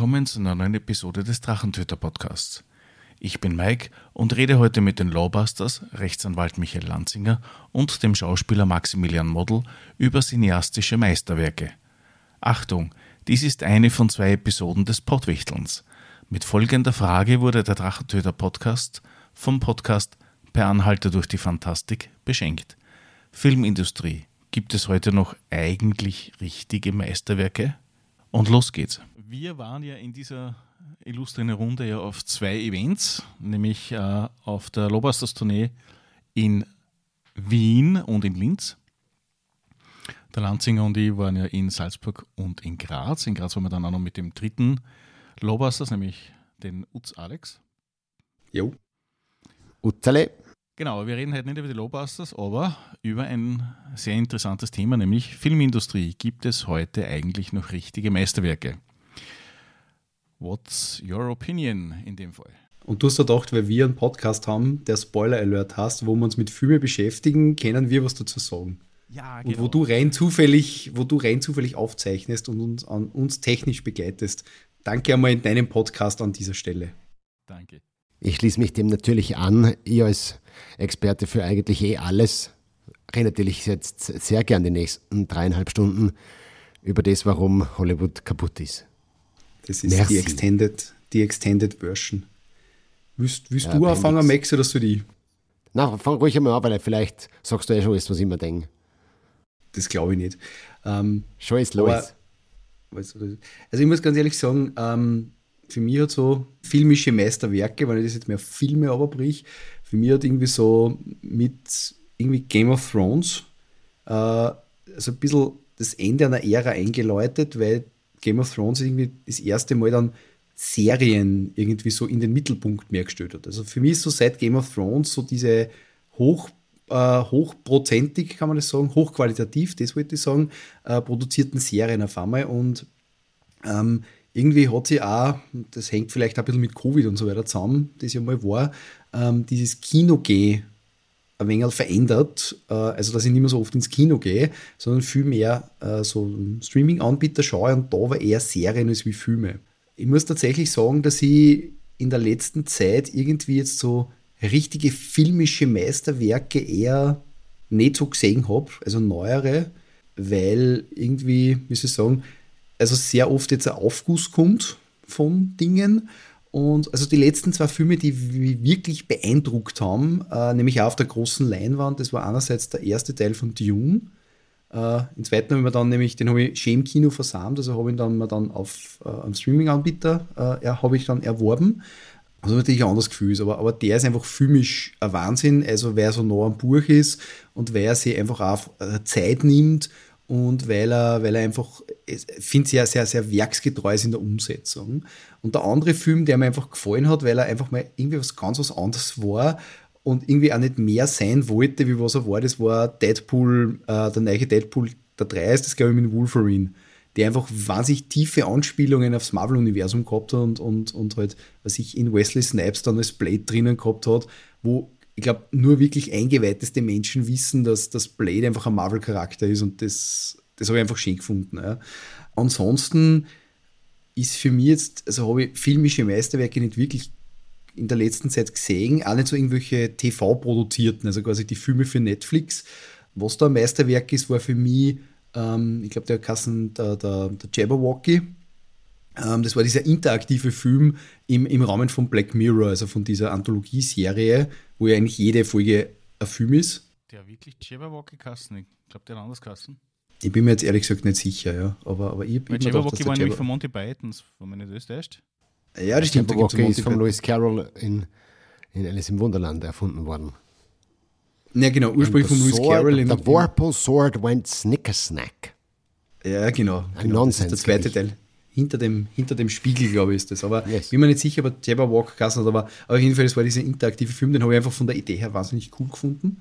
willkommen zu einer neuen Episode des Drachentöter-Podcasts. Ich bin Mike und rede heute mit den Lawbusters, Rechtsanwalt Michael Lanzinger und dem Schauspieler Maximilian Model über cineastische Meisterwerke. Achtung, dies ist eine von 2 Episoden des Pottwichtelns. Mit folgender Frage wurde der Drachentöter-Podcast vom Podcast Per Anhalter durch die Fantastik beschenkt. Filmindustrie, gibt es heute noch eigentlich richtige Meisterwerke? Und los geht's. Wir waren ja in dieser illustren Runde ja auf 2 Events, nämlich auf der Lawbusters-Tournee in Wien und in Linz. Der Lanzinger und ich waren ja in Salzburg und in Graz. In Graz waren wir dann auch noch mit dem dritten Lawbusters, nämlich den Utz Alex. Jo. Utzale. Genau, wir reden heute nicht über die Lawbusters, aber über ein sehr interessantes Thema, nämlich Filmindustrie. Gibt es heute eigentlich noch richtige Meisterwerke? What's your opinion in dem Fall? Und du hast ja gedacht, weil wir einen Podcast haben, der Spoiler-Alert hast, wo wir uns mit Filmen beschäftigen, können wir was dazu sagen. Ja, genau. Und wo du rein zufällig aufzeichnest und uns technisch begleitest. Danke einmal in deinem Podcast an dieser Stelle. Danke. Ich schließe mich dem natürlich an. Ich als Experte für eigentlich alles rede natürlich jetzt sehr gern die nächsten 3,5 Stunden über das, warum Hollywood kaputt ist. Das ist die Extended Version. Willst du anfangen, Max, oder soll ich? Na, fang ruhig einmal an, weil vielleicht sagst du ja schon alles, was ich mir denke. Das glaube ich nicht. Schon ist los. Also ich muss ganz ehrlich sagen, für mich hat so filmische Meisterwerke, wenn ich das jetzt mehr auf Filme runterbrich, für mich hat irgendwie so mit irgendwie Game of Thrones so ein bisschen das Ende einer Ära eingeläutet, weil Game of Thrones irgendwie das erste Mal dann Serien irgendwie so in den Mittelpunkt mehr gestellt hat. Also für mich ist so seit Game of Thrones so diese hochprozentig, kann man das sagen, hochqualitativ, das wollte ich sagen, produzierten Serien auf einmal und irgendwie hat sie auch, das hängt vielleicht auch ein bisschen mit Covid und so weiter zusammen, das ja mal war, dieses Kinogehen ein wenig verändert, also dass ich nicht mehr so oft ins Kino gehe, sondern viel mehr so Streaming-Anbieter schaue und da war eher Serien als wie Filme. Ich muss tatsächlich sagen, dass ich in der letzten Zeit irgendwie jetzt so richtige filmische Meisterwerke eher nicht so gesehen habe, also neuere, weil irgendwie, wie soll ich sagen, also sehr oft jetzt ein Aufguss kommt von Dingen. Und also die letzten 2 Filme, die mich wirklich beeindruckt haben, nämlich auch auf der großen Leinwand, das war einerseits der erste Teil von Dune. Den zweiten habe ich mir dann nämlich, den habe ich schön im Kino versammelt, also habe ich dann auf einem Streaming-Anbieter habe ich dann erworben. Also natürlich ein anderes Gefühl, aber der ist einfach filmisch ein Wahnsinn, also weil er so nah am Buch ist und weil er sich einfach auch Zeit nimmt und weil er einfach, ich finde, sehr, sehr, sehr werksgetreu ist in der Umsetzung. Und der andere Film, der mir einfach gefallen hat, weil er einfach mal irgendwie was anderes war und irgendwie auch nicht mehr sein wollte, wie was er war, das war Deadpool, der neue Deadpool, der 3 ist das, glaube ich, mit Wolverine, der einfach wahnsinnig tiefe Anspielungen aufs Marvel-Universum gehabt hat und halt, was ich in Wesley Snipes dann als Blade drinnen gehabt hat, wo ich glaube, nur wirklich eingeweihte Menschen wissen, dass das Blade einfach ein Marvel-Charakter ist und das habe ich einfach schön gefunden. Ja. Ansonsten ist für mich jetzt, also habe ich filmische Meisterwerke nicht wirklich in der letzten Zeit gesehen, auch nicht so irgendwelche TV-produzierten, also quasi die Filme für Netflix. Was da ein Meisterwerk ist, war für mich, ich glaube, der Jabberwocky. Das war dieser interaktive Film im Rahmen von Black Mirror, also von dieser Anthologieserie, wo ja eigentlich jede Folge ein Film ist. Der wirklich Jabberwocky Kassen? Ich glaube, der hat anders Kassen. Ich bin mir jetzt ehrlich gesagt nicht sicher, ja. Aber ich Weil Jabberwocky war nämlich von Monty Pythons, wenn man nicht täuscht. Ja, das stimmt. Jabberwocky ist von Lewis Carroll in Alice im Wunderland erfunden worden. Ja, genau, ursprünglich von Lewis Carroll. The Vorpal Sword went Snicker-Snack. Ja, genau. Nonsens. Das ist der zweite Teil. Hinter dem Spiegel, glaube ich, ist das. Aber yes. Bin mir nicht sicher, ob Jabberwock Kassen hat, aber auf jeden Fall, das war dieser interaktive Film, den habe ich einfach von der Idee her wahnsinnig cool gefunden.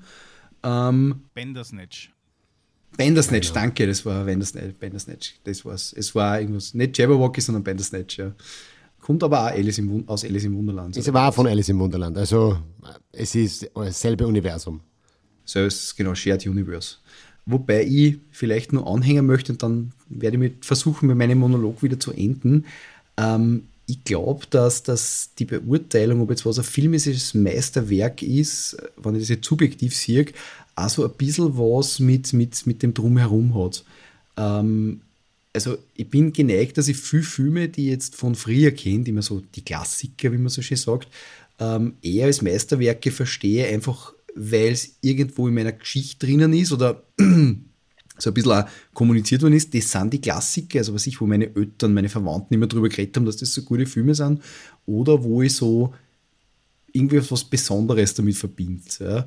Bandersnatch. Bandersnatch, genau. Danke, das war Bandersnatch. Das war's. Es war irgendwas, nicht Jabberwocky, sondern Bandersnatch, ja. Kommt aber auch aus Alice im Wunderland. Ist aber auch von Alice im Wunderland. Also es ist dasselbe Universum. So ist es, genau, Shared Universe. Wobei ich vielleicht nur anhängen möchte und dann werde ich versuchen, mit meinem Monolog wieder zu enden. Ich glaube, dass die Beurteilung, ob jetzt was ein filmisches Meisterwerk ist, wenn ich das jetzt subjektiv sehe, auch so ein bisschen was mit dem Drumherum hat. Also ich bin geneigt, dass ich viele Filme, die ich jetzt von früher kenne, immer so die Klassiker, wie man so schön sagt, eher als Meisterwerke verstehe, einfach weil es irgendwo in meiner Geschichte drinnen ist oder so ein bisschen auch kommuniziert worden ist. Das sind die Klassiker, also was ich, wo meine Eltern, meine Verwandten immer drüber geredet haben, dass das so gute Filme sind, oder wo ich so irgendwie was Besonderes damit verbinde. Ja.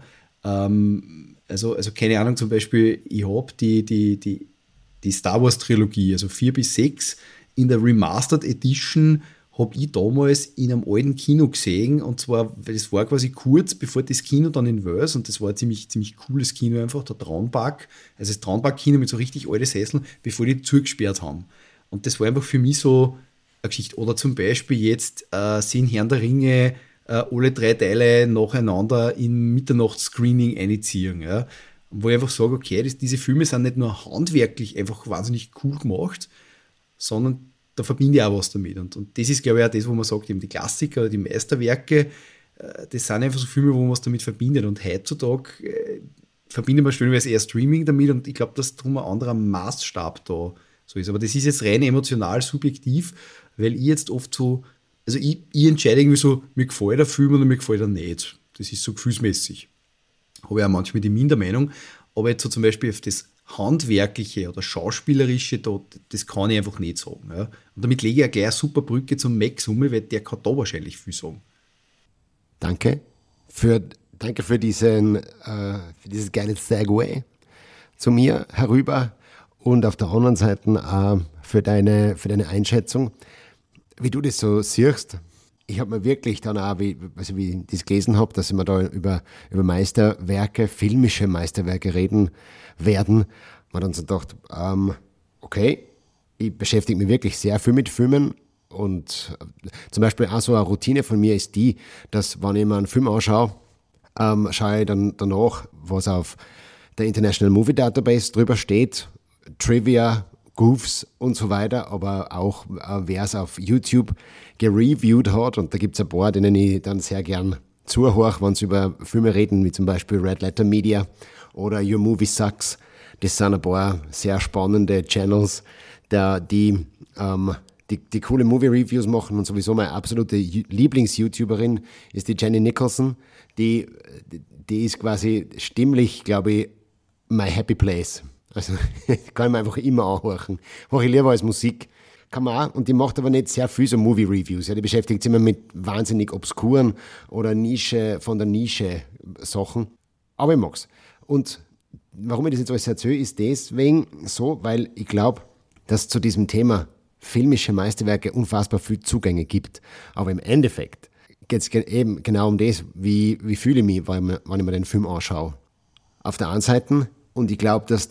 Also keine Ahnung, zum Beispiel, ich habe die Star Wars Trilogie, also 4 bis 6, in der Remastered Edition habe ich damals in einem alten Kino gesehen, und zwar, weil das war quasi kurz bevor das Kino dann in Wels, und das war ein ziemlich cooles Kino einfach, der Traunpark, also das Traunpark-Kino mit so richtig alten Sesseln, bevor die zugesperrt haben. Und das war einfach für mich so eine Geschichte. Oder zum Beispiel jetzt sind Herrn der Ringe alle 3 Teile nacheinander im Mitternachtsscreening einziehen, ja. Wo ich einfach sage, okay, diese Filme sind nicht nur handwerklich einfach wahnsinnig cool gemacht, sondern da verbinde ich auch was damit. Und das ist, glaube ich, auch das, wo man sagt, eben die Klassiker oder die Meisterwerke, das sind einfach so Filme, wo man was damit verbindet. Und heutzutage verbindet man stellenweise eher Streaming damit, und ich glaube, dass darum ein anderer Maßstab da so ist. Aber das ist jetzt rein emotional subjektiv, weil ich jetzt oft so, also ich entscheide irgendwie so, mir gefällt der Film oder mir gefällt er nicht. Das ist so gefühlsmäßig. Habe ich auch manchmal die Mindermeinung. Aber jetzt so zum Beispiel auf das Handwerkliche oder Schauspielerische, das kann ich einfach nicht sagen. Ja. Und damit lege ich ja gleich eine super Brücke zum Max um, weil der kann da wahrscheinlich viel sagen. Danke für dieses geile Segway zu mir herüber, und auf der anderen Seite für deine Einschätzung, wie du das so siehst. Ich habe mir wirklich dann auch, wie ich das gelesen habe, dass wir da über Meisterwerke, filmische Meisterwerke reden werden, man dann so gedacht, okay, ich beschäftige mich wirklich sehr viel mit Filmen, und zum Beispiel auch so eine Routine von mir ist die, dass wenn ich mir einen Film anschaue, schaue ich dann danach, was auf der International Movie Database drüber steht, Trivia, Goofs und so weiter, aber auch wer es auf YouTube gereviewt hat, und da gibt es ein paar, denen ich dann sehr gern zuhöre, wenn sie über Filme reden, wie zum Beispiel Red Letter Media oder Your Movie Sucks. Das sind ein paar sehr spannende Channels, die coole Movie-Reviews machen, und sowieso meine absolute Lieblings-YouTuberin ist die Jenny Nicholson, die ist quasi stimmlich, glaube ich, my happy place. Also kann ich mir einfach immer anhören. Mache ich lieber als Musik. Kann man auch. Und die macht aber nicht sehr viel so Movie-Reviews. Ja, die beschäftigt sich immer mit wahnsinnig obskuren oder von der Nische Sachen. Aber ich mag's. Und warum ich das jetzt alles erzähle, ist deswegen so, weil ich glaube, dass es zu diesem Thema filmische Meisterwerke unfassbar viel Zugänge gibt. Aber im Endeffekt geht es eben genau um das, wie fühle ich mich, wenn ich mir den Film anschaue. Auf der einen Seite, und ich glaube, dass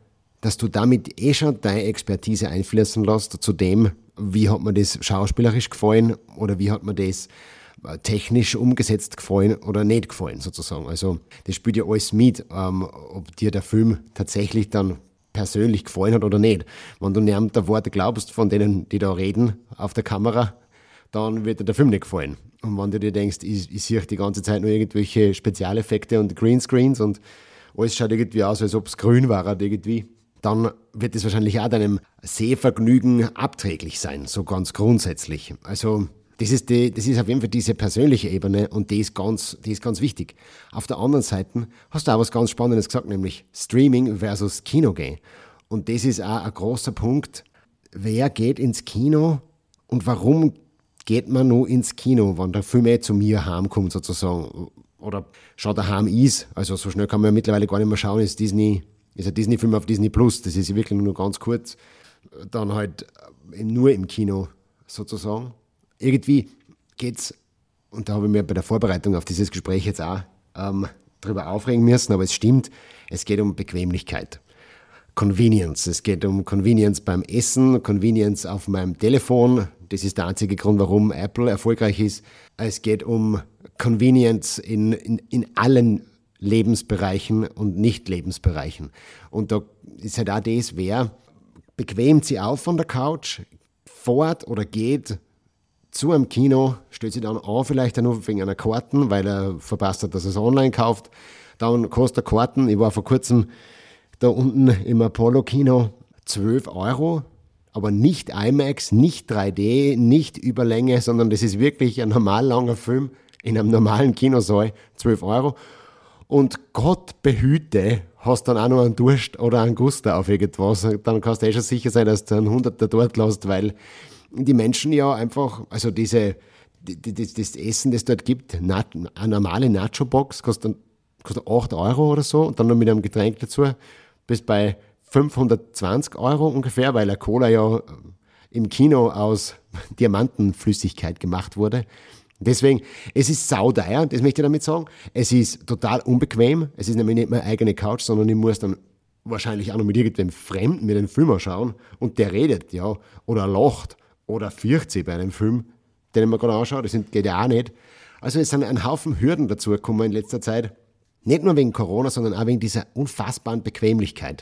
du damit schon deine Expertise einfließen lässt zu dem, wie hat mir das schauspielerisch gefallen oder wie hat mir das technisch umgesetzt gefallen oder nicht gefallen, sozusagen. Also das spielt ja alles mit, ob dir der Film tatsächlich dann persönlich gefallen hat oder nicht. Wenn du niemand der Worte glaubst von denen, die da reden auf der Kamera, dann wird dir der Film nicht gefallen. Und wenn du dir denkst, ich sehe die ganze Zeit nur irgendwelche Spezialeffekte und Greenscreens und alles schaut irgendwie aus, als ob es grün war irgendwie, dann wird es wahrscheinlich auch deinem Sehvergnügen abträglich sein, so ganz grundsätzlich. Also das ist auf jeden Fall diese persönliche Ebene, und die ist ganz wichtig. Auf der anderen Seite hast du auch was ganz Spannendes gesagt, nämlich Streaming versus Kino gehen. Und das ist auch ein großer Punkt. Wer geht ins Kino und warum geht man nur ins Kino, wenn der Film zu mir heimkommt sozusagen? Oder schon daheim ist, also so schnell kann man ja mittlerweile gar nicht mehr schauen, ist ein Disney-Film auf Disney Plus, das ist ja wirklich nur ganz kurz, dann halt nur im Kino sozusagen. Irgendwie geht's, und da habe ich mir bei der Vorbereitung auf dieses Gespräch jetzt auch drüber aufregen müssen, aber es stimmt, es geht um Bequemlichkeit. Convenience. Es geht um Convenience beim Essen, Convenience auf meinem Telefon. Das ist der einzige Grund, warum Apple erfolgreich ist. Es geht um Convenience in allen Lebensbereichen und Nicht-Lebensbereichen. Und da ist halt auch das, wer bequemt sich auf von der Couch, fährt oder geht zu einem Kino, stellt sich dann an, vielleicht auch nur wegen einer Karten, weil er verpasst hat, dass er es online kauft. Dann kostet der Karten, ich war vor kurzem da unten im Apollo-Kino, 12 €, aber nicht IMAX, nicht 3D, nicht Überlänge, sondern das ist wirklich ein normal langer Film in einem normalen Kinosaal, 12 €. Und Gott behüte, hast dann auch noch einen Durst oder einen Guster auf irgendwas, dann kannst du schon sicher sein, dass du einen Hunderter dort lässt, weil die Menschen ja einfach, also das Essen, das dort gibt, eine normale Nacho-Box kostet 8 € oder so und dann noch mit einem Getränk dazu, bis bei 520 € ungefähr, weil eine Cola ja im Kino aus Diamantenflüssigkeit gemacht wurde. Deswegen, es ist sauteuer, das möchte ich damit sagen. Es ist total unbequem. Es ist nämlich nicht meine eigene Couch, sondern ich muss dann wahrscheinlich auch noch mit irgendwem Fremden mir den Film anschauen und der redet, ja, oder lacht oder fürcht sich bei einem Film, den ich mir gerade anschaue. Das geht ja auch nicht. Also es sind ein Haufen Hürden dazu gekommen in letzter Zeit. Nicht nur wegen Corona, sondern auch wegen dieser unfassbaren Bequemlichkeit,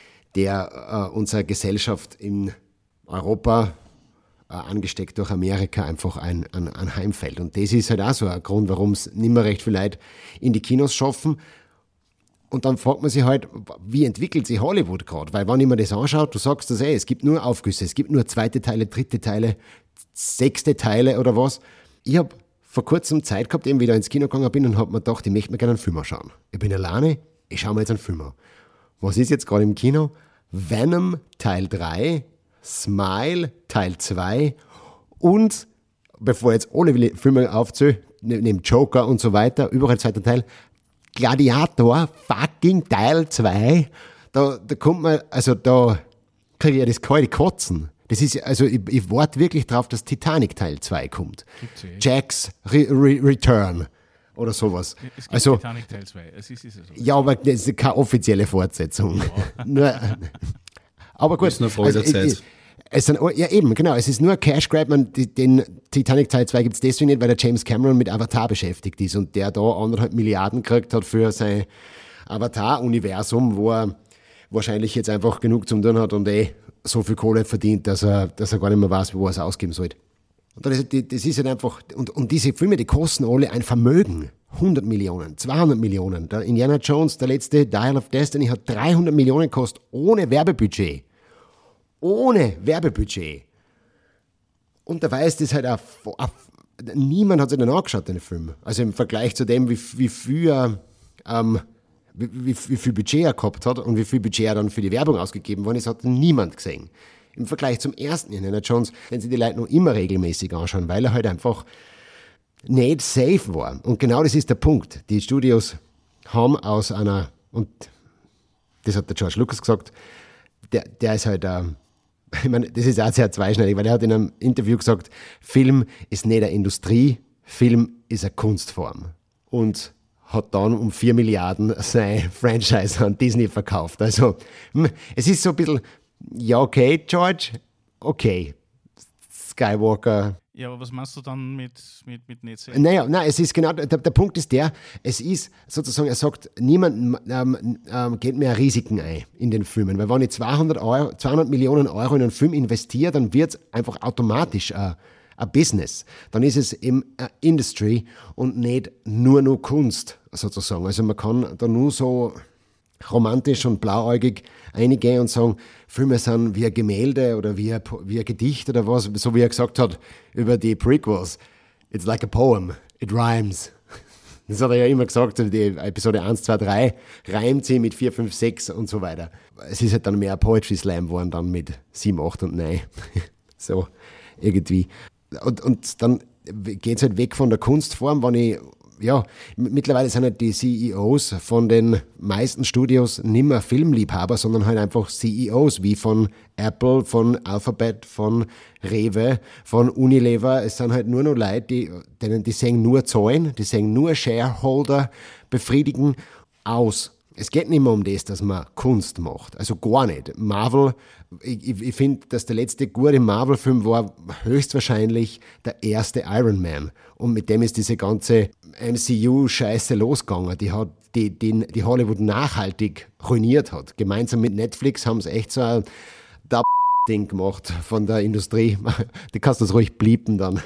der unsere Gesellschaft in Europa angesteckt durch Amerika einfach ein Heimfeld. Und das ist halt auch so ein Grund, warum es nicht mehr recht viele Leute in die Kinos schaffen. Und dann fragt man sich halt, wie entwickelt sich Hollywood gerade? Weil wenn ich mir das anschaue, du sagst das es gibt nur Aufgüsse, es gibt nur 2. Teile, 3. Teile, 6. Teile oder was. Ich habe vor kurzem Zeit gehabt, eben wieder ins Kino gegangen bin und habe mir gedacht, ich möchte mir gerne einen Film anschauen. Ich bin alleine, ich schaue mir jetzt einen Film an. Was ist jetzt gerade im Kino? Venom Teil 3, Smile Teil 2 und, bevor jetzt alle Filme aufzähle, neben Joker und so weiter, überall 2. Teil, Gladiator fucking Teil 2, da kommt man, also da kriege ich ja das kalte Kotzen. Das ist, also ich warte wirklich drauf, dass Titanic Teil 2 kommt. Jack's Return oder sowas. Es gibt also, Titanic Teil 2. Es ist so. Ja, aber das ist keine offizielle Fortsetzung. Ja. Aber gut. Das ist eine Frage der Zeit. Ja, eben, genau. Es ist nur ein Cash Grab. Den Titanic Teil 2 gibt es deswegen nicht, weil der James Cameron mit Avatar beschäftigt ist und der da 1,5 Milliarden gekriegt hat für sein Avatar-Universum, wo er wahrscheinlich jetzt einfach genug zum tun hat und so viel Kohle verdient, dass er gar nicht mehr weiß, wo er es ausgeben soll. Und das ist halt einfach, und diese Filme, die kosten alle ein Vermögen. 100 Millionen, 200 Millionen. Der Indiana Jones, der letzte Dial of Destiny, hat 300 Millionen gekostet, ohne Werbebudget. Ohne Werbebudget. Und da weiß das halt auch, niemand hat sich den angeschaut, den Film. Also im Vergleich zu dem, wie viel Budget er gehabt hat und wie viel Budget er dann für die Werbung ausgegeben worden ist, hat niemand gesehen. Im Vergleich zum ersten Indiana Jones, den sich die Leute noch immer regelmäßig anschauen, weil er halt einfach nicht safe war. Und genau das ist der Punkt. Die Studios haben aus einer, und das hat der George Lucas gesagt, der ist halt, ich meine, das ist auch sehr zweischneidig, weil er hat in einem Interview gesagt, Film ist nicht eine Industrie, Film ist eine Kunstform. Und hat dann um 4 Milliarden sein Franchise an Disney verkauft. Also, es ist so ein bisschen, ja, okay, George, okay, Skywalker. Ja, aber was machst du dann mit Netze? Nein, es ist genau, der Punkt ist es ist sozusagen, er sagt, niemand geht mehr Risiken ein in den Filmen, weil wenn ich 200 Millionen Euro in einen Film investiere, dann wird es einfach automatisch ein Business. Dann ist es eben eine Industry und nicht nur Kunst sozusagen. Also man kann da nur so romantisch und blauäugig reingehen und sagen, Filme sind wie ein Gemälde oder wie ein Gedicht oder was, so wie er gesagt hat über die Prequels. It's like a poem, it rhymes. Das hat er ja immer gesagt, die Episode 1, 2, 3 reimt sie mit 4, 5, 6 und so weiter. Es ist halt dann mehr Poetry Slam geworden dann mit 7, 8 und 9. So irgendwie. Und dann geht es halt weg von der Kunstform, mittlerweile sind halt die CEOs von den meisten Studios nicht mehr Filmliebhaber, sondern halt einfach CEOs, wie von Apple, von Alphabet, von Rewe, von Unilever. Es sind halt nur noch Leute, die sehen nur Zahlen, die sehen nur Shareholder befriedigen aus. Es geht nicht mehr um das, dass man Kunst macht. Also gar nicht. Marvel, ich finde, dass der letzte gute Marvel-Film war höchstwahrscheinlich der erste Iron Man. Und mit dem ist diese ganze MCU-Scheiße losgegangen, die Hollywood nachhaltig ruiniert hat. Gemeinsam mit Netflix haben sie echt so ein Ding gemacht von der Industrie. Die kannst du das ruhig bliepen dann.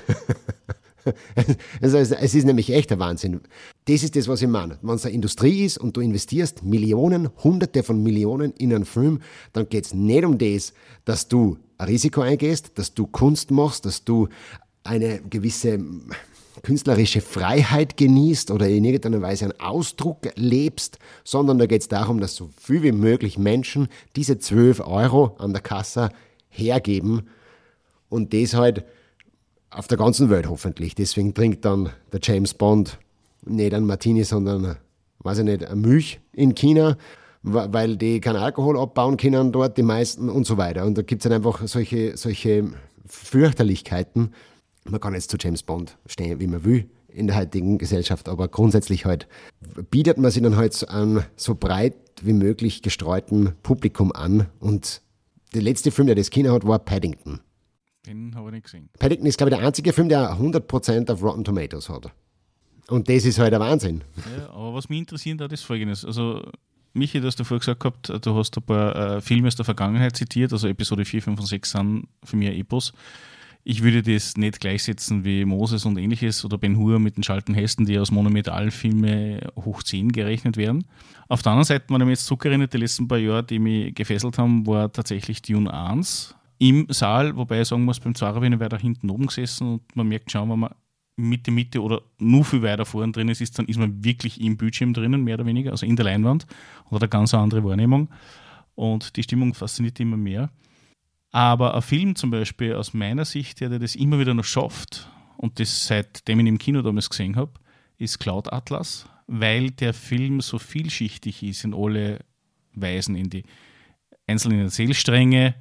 Also es ist nämlich echt ein Wahnsinn. Das ist das, was ich meine. Wenn es eine Industrie ist und du investierst Millionen, Hunderte von Millionen in einen Film, dann geht es nicht um das, dass du ein Risiko eingehst, dass du Kunst machst, dass du eine gewisse künstlerische Freiheit genießt oder in irgendeiner Weise einen Ausdruck lebst, sondern da geht es darum, dass so viel wie möglich Menschen diese 12 Euro an der Kasse hergeben und das halt auf der ganzen Welt hoffentlich. Deswegen trinkt dann der James Bond nicht einen Martini, sondern, weiß ich nicht, eine Milch in China, weil die keinen Alkohol abbauen können dort, die meisten und so weiter. Und da gibt es halt einfach solche Fürchterlichkeiten. Man kann jetzt zu James Bond stehen, wie man will in der heutigen Gesellschaft, aber grundsätzlich halt bietet man sich dann halt an so breit wie möglich gestreuten Publikum an. Und der letzte Film, der das Kino hat, war Paddington. Den habe ich nicht gesehen. Paddington ist, glaube ich, der einzige Film, der 100% auf Rotten Tomatoes hat. Und das ist halt der Wahnsinn. Ja, aber was mich interessiert hat, ist Folgendes. Also, Michi, du hast vorher gesagt gehabt, du hast ein paar Filme aus der Vergangenheit zitiert, also Episode 4, 5 und 6 sind für mich ein Epos. Ich würde das nicht gleichsetzen wie Moses und ähnliches oder Ben-Hur mit den Schalten-Hesten, die aus Monumentalfilme hoch 10 gerechnet werden. Auf der anderen Seite, wenn ich mich jetzt zurückerinnere, die letzten paar Jahre, die mich gefesselt haben, war tatsächlich Dune 1 im Saal, wobei ich sagen muss, beim Zara bin ich weiter hinten oben gesessen und man merkt schon, wenn man Mitte oder nur viel weiter vorne drin ist, dann ist man wirklich im Bildschirm drinnen, mehr oder weniger, also in der Leinwand und hat eine ganz andere Wahrnehmung und die Stimmung fasziniert immer mehr. Aber ein Film zum Beispiel aus meiner Sicht, der das immer wieder noch schafft und das seitdem ich ihn im Kino damals gesehen habe, ist Cloud Atlas, weil der Film so vielschichtig ist in alle Weisen, in die einzelnen Erzählstränge,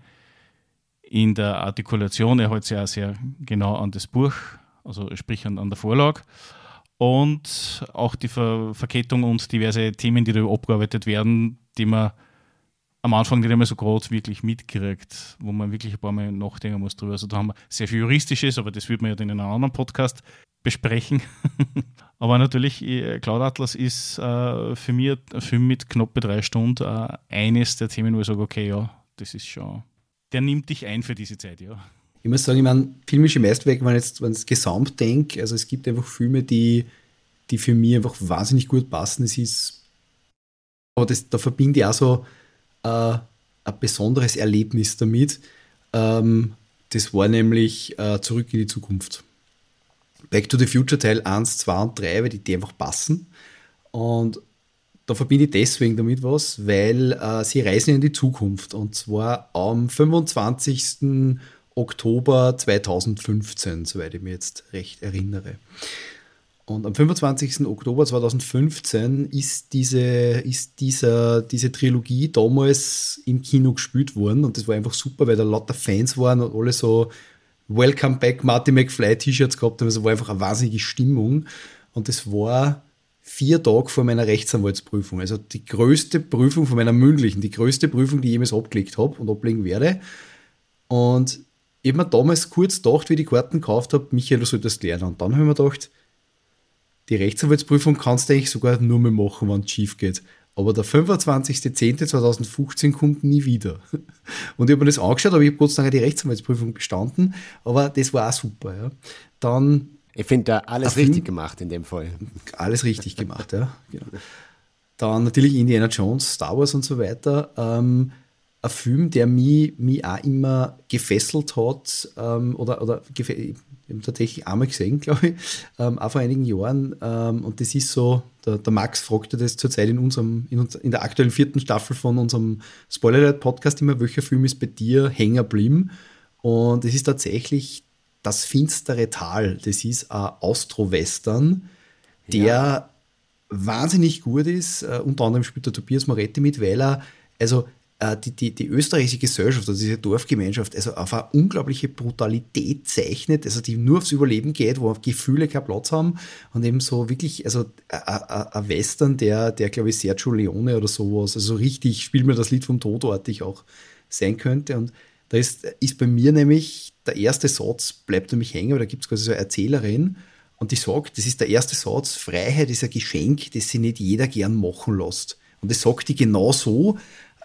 in der Artikulation, er hält sich auch sehr genau an das Buch, also sprich an der Vorlage und auch die Verkettung und diverse Themen, die da abgearbeitet werden, die man am Anfang nicht einmal so groß wirklich mitkriegt, wo man wirklich ein paar Mal nachdenken muss drüber. Also da haben wir sehr viel Juristisches, aber das wird man ja dann in einem anderen Podcast besprechen. Aber natürlich, Cloud Atlas ist für mich ein Film mit knappe 3 Stunden eines der Themen, wo ich sage, okay, ja, das ist schon, der nimmt dich ein für diese Zeit, ja. Ich muss sagen, ich meine, filmische Meisterwerke, wenn ich jetzt gesamt denke, also es gibt einfach Filme, die für mich einfach wahnsinnig gut passen. Es ist, aber da verbinde ich auch so ein besonderes Erlebnis damit. Das war nämlich Zurück in die Zukunft. Back to the Future Teil 1, 2 und 3, weil die einfach passen. Und da verbinde ich deswegen damit was, weil sie reisen in die Zukunft. Und zwar am 25. Oktober 2015, soweit ich mich jetzt recht erinnere. Und am 25. Oktober 2015 ist diese Trilogie damals im Kino gespielt worden. Und das war einfach super, weil da lauter Fans waren und alle so Welcome Back Marty McFly T-Shirts gehabt haben. Also war einfach eine wahnsinnige Stimmung. Und das war 4 Tage vor meiner Rechtsanwaltsprüfung. Also die größte Prüfung von meiner mündlichen, die größte Prüfung, die ich jemals abgelegt habe und ablegen werde. Und ich habe mir damals kurz gedacht, wie ich die Karten gekauft habe, Michael, du solltest lernen. Und dann habe ich mir gedacht, die Rechtsanwaltsprüfung kannst du eigentlich sogar nur mehr machen, wenn es schief geht. Aber der 25.10.2015 kommt nie wieder. Und ich habe mir das angeschaut, aber ich habe Gott sei Dank die Rechtsanwaltsprüfung bestanden. Aber das war auch super. Ja. Dann ich finde da alles richtig gemacht in dem Fall. Alles richtig gemacht, ja. Genau. Dann natürlich Indiana Jones, Star Wars und so weiter. Ein Film, der mich auch immer gefesselt hat, ich habe tatsächlich einmal gesehen, glaube ich, auch vor einigen Jahren. Und das ist so, der Max fragte das zurzeit in der aktuellen 4. Staffel von unserem Spoiler-Podcast immer, welcher Film ist bei dir hängen geblieben? Und es ist tatsächlich Das finstere Tal. Das ist ein Austro-Western, der wahnsinnig gut ist. Unter anderem spielt der Tobias Moretti mit, weil er, also die österreichische Gesellschaft, also diese Dorfgemeinschaft, also auf eine unglaubliche Brutalität zeichnet, also die nur aufs Überleben geht, wo Gefühle keinen Platz haben und eben so wirklich, also ein Western, der glaube ich Sergio Leone oder sowas, also richtig, spielt mir das Lied vom Todartig auch sein könnte. Und da ist bei mir nämlich der erste Satz, bleibt nämlich hängen, weil da gibt es quasi so eine Erzählerin und die sagt, das ist der erste Satz, Freiheit ist ein Geschenk, das sich nicht jeder gern machen lässt. Und das sagt die genau so,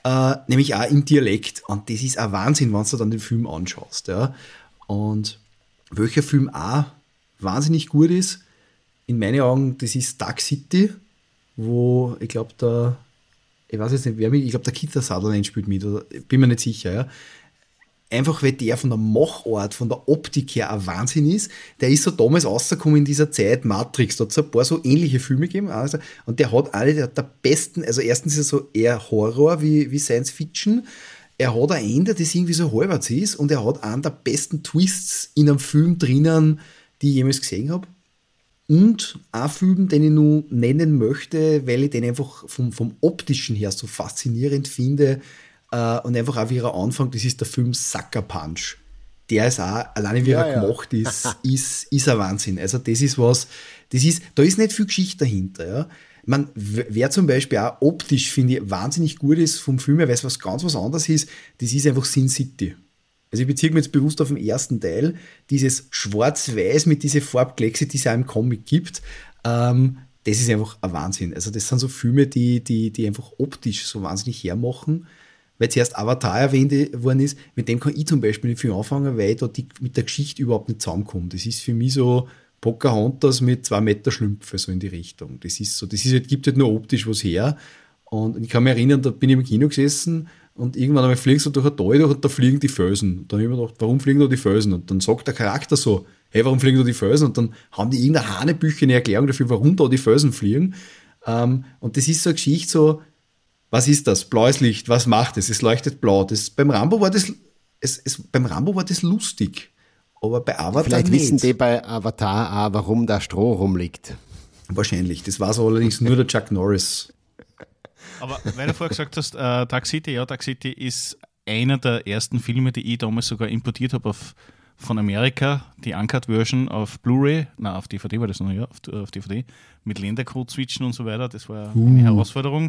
nämlich auch im Dialekt. Und das ist ein Wahnsinn, wenn du dann den Film anschaust. Ja. Und welcher Film auch wahnsinnig gut ist, in meinen Augen, das ist Dark City, wo ich glaube, ich weiß jetzt nicht, ich glaube, der Kiefer Sutherland spielt mit, oder, bin mir nicht sicher, ja. Einfach weil der von der Machart, von der Optik her ein Wahnsinn ist. Der ist so damals rausgekommen in dieser Zeit, Matrix, da hat es ein paar so ähnliche Filme gegeben. Also, und der hat alle der besten, also erstens ist er so eher Horror wie Science Fiction. Er hat ein Ende, das irgendwie so halbwegs ist, und er hat einen der besten Twists in einem Film drinnen, die ich jemals gesehen habe. Und ein Film, den ich nur nennen möchte, weil ich den einfach vom Optischen her so faszinierend finde, und einfach auch wie er anfängt, das ist der Film Sucker Punch. Der ist auch, alleine wie er gemacht ist ein Wahnsinn. Also das ist was, da ist nicht viel Geschichte dahinter. Ja. Wer zum Beispiel auch optisch, finde ich, wahnsinnig gut ist vom Film her, weil es was ganz was anderes ist, das ist einfach Sin City. Also ich beziehe mich jetzt bewusst auf den ersten Teil, dieses Schwarz-Weiß mit diesen Farbkleckse, die es auch im Comic gibt, das ist einfach ein Wahnsinn. Also das sind so Filme, die einfach optisch so wahnsinnig hermachen. Weil zuerst Avatar erwähnt worden ist, mit dem kann ich zum Beispiel nicht viel anfangen, weil ich da mit der Geschichte überhaupt nicht zusammenkomme. Das ist für mich so Pocahontas mit 2 Meter Schlümpfe, so in die Richtung. Das gibt halt nur optisch was her. Und ich kann mich erinnern, da bin ich im Kino gesessen und irgendwann einmal fliegst du durch ein Tal und da fliegen die Felsen. Und dann habe ich mir gedacht, warum fliegen da die Felsen? Und dann sagt der Charakter so, hey, warum fliegen da die Felsen? Und dann haben die irgendeine hanebüchene Erklärung dafür, warum da die Felsen fliegen. Und das ist so eine Geschichte so, was ist das? Blaues Licht, was macht es? Es leuchtet blau. Beim Rambo war das lustig. Aber bei Avatar vielleicht nicht. Wissen die bei Avatar auch, warum da Stroh rumliegt. Wahrscheinlich. Das war so allerdings nur der Chuck Norris. Aber weil du vorher gesagt hast, Dark City ist einer der ersten Filme, die ich damals sogar importiert habe von Amerika, die Uncut-Version auf Blu-ray, auf DVD war das noch, ja, auf DVD, mit Ländercode-Switchen und so weiter. Das war eine Herausforderung.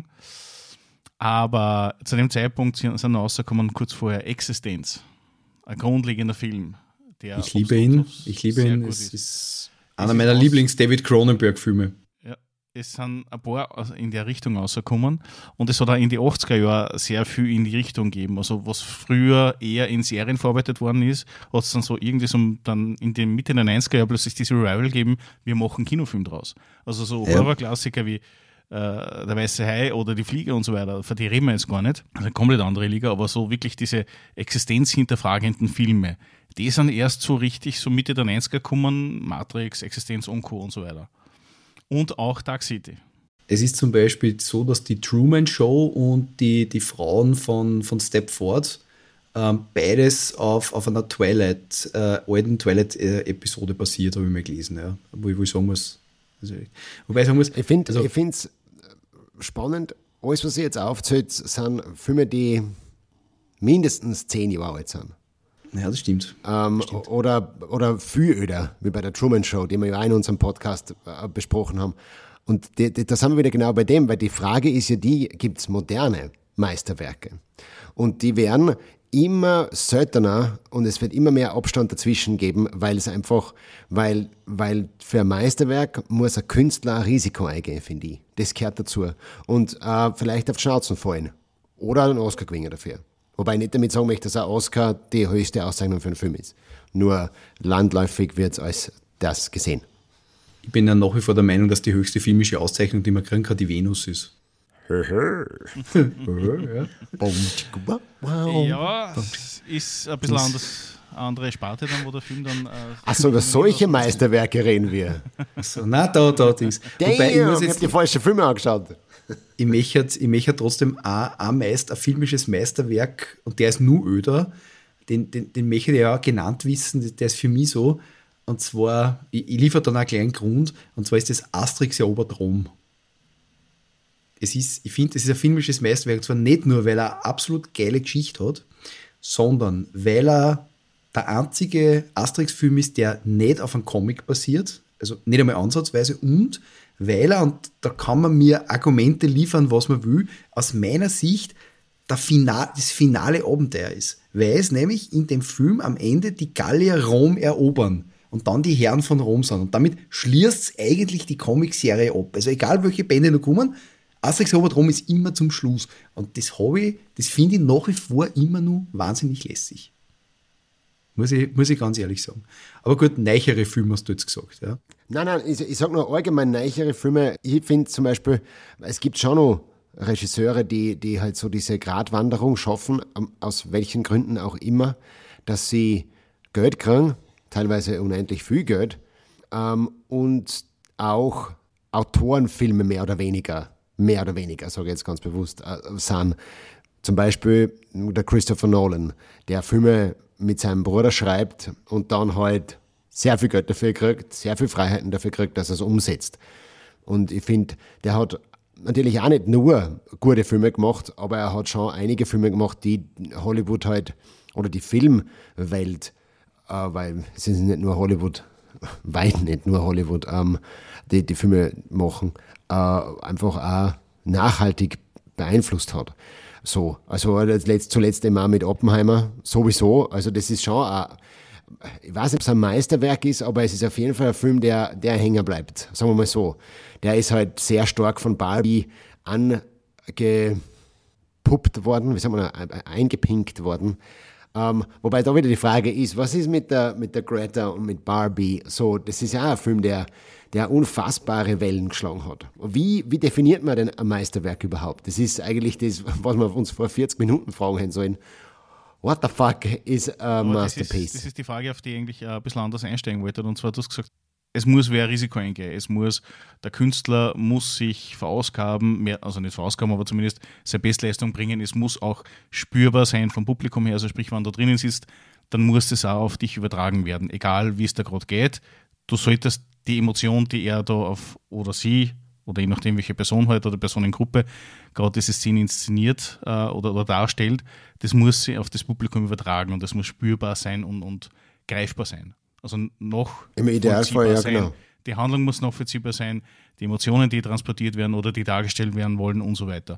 Aber zu dem Zeitpunkt sind noch rausgekommen, kurz vorher, Existenz. Ein grundlegender Film. Der ich liebe ihn. Es ist einer meiner Lieblings-David Cronenberg-Filme. Ja, es sind ein paar in der Richtung rausgekommen. Und es hat auch in die 80er Jahren sehr viel in die Richtung gegeben. Also was früher eher in Serien verarbeitet worden ist, hat es dann so irgendwie so dann in den Mitte der 90er Jahre plötzlich diese Revival gegeben, wir machen einen Kinofilm draus. Also so Horror-Klassiker wie der Weiße Hai oder die Flieger und so weiter, für die reden wir jetzt gar nicht. Also eine komplett andere Liga, aber so wirklich diese existenzhinterfragenden Filme, die sind erst so richtig so Mitte der 90er gekommen, Matrix, Existenz und Co. und so weiter. Und auch Dark City. Es ist zum Beispiel so, dass die Truman Show und die Frauen von Stepford beides auf einer alten Twilight-Episode basiert, habe ich mal gelesen, ja. Wo ich sagen muss, ich finde es spannend, alles, was ich jetzt aufzählt, sind Filme, die mindestens 10 Jahre alt sind. Ja, das stimmt. Oder viel öder, wie bei der Truman Show, die wir ja auch in unserem Podcast besprochen haben. Und da sind wir wieder genau bei dem, weil die Frage ist ja die, gibt es moderne Meisterwerke? Und die werden immer seltener und es wird immer mehr Abstand dazwischen geben, weil für ein Meisterwerk muss ein Künstler ein Risiko eingehen, finde ich. Das gehört dazu. Und vielleicht auf die Schnauzen fallen. Oder einen Oscar gewinnen dafür. Wobei ich nicht damit sagen möchte, dass ein Oscar die höchste Auszeichnung für einen Film ist. Nur landläufig wird es als das gesehen. Ich bin ja nach wie vor der Meinung, dass die höchste filmische Auszeichnung, die man kriegen kann, die Venus ist. Ja, ist ein bisschen andere Sparte dann, wo der Film dann... Achso, über solche Meisterwerke reden wir. Achso, nein, da ist. Wobei, ich habe die falschen Filme angeschaut. Ich möchte trotzdem ein filmisches Meisterwerk, und der ist nur öder, den möchte ich ja auch genannt wissen, der ist für mich so, und zwar, ich liefere dann einen kleinen Grund, und zwar ist das Asterix erobert Rom. Ich finde, es ist ein filmisches Meisterwerk, und zwar nicht nur, weil er eine absolut geile Geschichte hat, sondern weil er der einzige Asterix-Film ist, der nicht auf einem Comic basiert, also nicht einmal ansatzweise, und weil er, und da kann man mir Argumente liefern, was man will, aus meiner Sicht das finale Abenteuer ist. Weil es nämlich in dem Film am Ende die Gallier Rom erobern und dann die Herren von Rom sind. Und damit schließt es eigentlich die Comicserie ab. Also egal, welche Bände noch kommen, Asterix Oberdrom ist immer zum Schluss. Und das finde ich nach wie vor immer noch wahnsinnig lässig. Muss ich ganz ehrlich sagen. Aber gut, neichere Filme hast du jetzt gesagt. Ja. Nein, ich sage nur allgemein neichere Filme. Ich finde zum Beispiel, es gibt schon noch Regisseure, die halt so diese Gratwanderung schaffen, aus welchen Gründen auch immer, dass sie Geld kriegen, teilweise unendlich viel Geld, und auch Autorenfilme mehr oder weniger, sage ich jetzt ganz bewusst, sind. Zum Beispiel der Christopher Nolan, der Filme mit seinem Bruder schreibt und dann halt sehr viel Geld dafür kriegt, sehr viel Freiheiten dafür kriegt, dass er es umsetzt. Und ich finde, der hat natürlich auch nicht nur gute Filme gemacht, aber er hat schon einige Filme gemacht, die Hollywood halt, oder die Filmwelt, weil es ist nicht nur Hollywood, weit nicht nur Hollywood, die Filme machen, einfach auch nachhaltig beeinflusst hat. So, also zuletzt immer mit Oppenheimer, sowieso, also das ist schon ich weiß nicht, ob es ein Meisterwerk ist, aber es ist auf jeden Fall ein Film, der hängen bleibt, sagen wir mal so. Der ist halt sehr stark von Barbie angepuppt worden, wie sagen wir, eingepinkt worden. Wobei da wieder die Frage ist, was ist mit der Greta und mit Barbie? So, das ist ja auch ein Film, der unfassbare Wellen geschlagen hat. Wie definiert man denn ein Meisterwerk überhaupt? Das ist eigentlich das, was wir uns vor 40 Minuten fragen hätten sollen. What the fuck is a masterpiece? Das ist die Frage, auf die ich eigentlich ein bisschen anders einsteigen wollte. Und zwar, du hast gesagt, es muss wer Risiko eingehen. Der Künstler muss sich verausgaben, also nicht verausgaben, aber zumindest seine Bestleistung bringen. Es muss auch spürbar sein vom Publikum her. Also sprich, wenn du drinnen sitzt, dann muss das auch auf dich übertragen werden. Egal, wie es da gerade geht. Du solltest die Emotion, die er da auf oder sie oder je nachdem, welche Person halt oder Personengruppe gerade diese Szene inszeniert oder darstellt, das muss sie auf das Publikum übertragen und das muss spürbar sein und greifbar sein. Also noch im Idealfall, ja, sein. genau. Die Handlung muss nachvollziehbar sein, die Emotionen, die transportiert werden oder die dargestellt werden wollen und so weiter.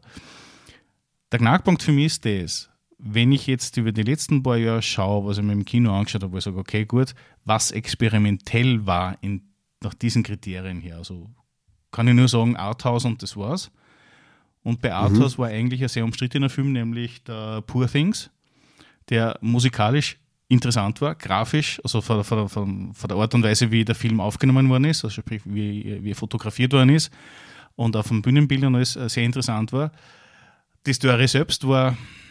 Der Knackpunkt für mich ist das, wenn ich jetzt über die letzten paar Jahre schaue, was ich mir im Kino angeschaut habe, wo ich sage, okay, gut, was experimentell war nach diesen Kriterien her, also kann ich nur sagen, Arthouse und das war's. Und bei Arthouse war eigentlich ein sehr umstrittener Film, nämlich der Poor Things, der musikalisch interessant war, grafisch, also von der Art und Weise, wie der Film aufgenommen worden ist, also sprich, wie fotografiert worden ist und auch vom Bühnenbild und alles sehr interessant war. Die Story selbst war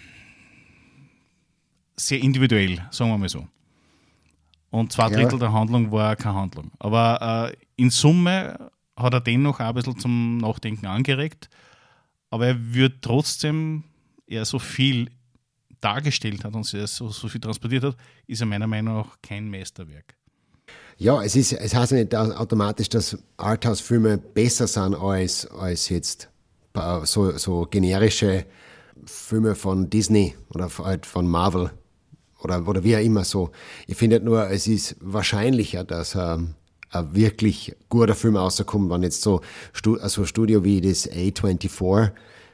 sehr individuell, sagen wir mal so. Und 2/3 der Handlung war keine Handlung. Aber in Summe hat er dennoch auch ein bisschen zum Nachdenken angeregt, aber er wird trotzdem, er so viel dargestellt hat und so viel transportiert hat, ist er meiner Meinung nach kein Meisterwerk. Ja, es heißt nicht automatisch, dass Arthouse-Filme besser sind als jetzt so generische Filme von Disney oder halt von Marvel oder wie auch immer so. Ich finde nur, es ist wahrscheinlicher, dass ein wirklich guter Film rauskommt, wenn jetzt so Studio wie das A24,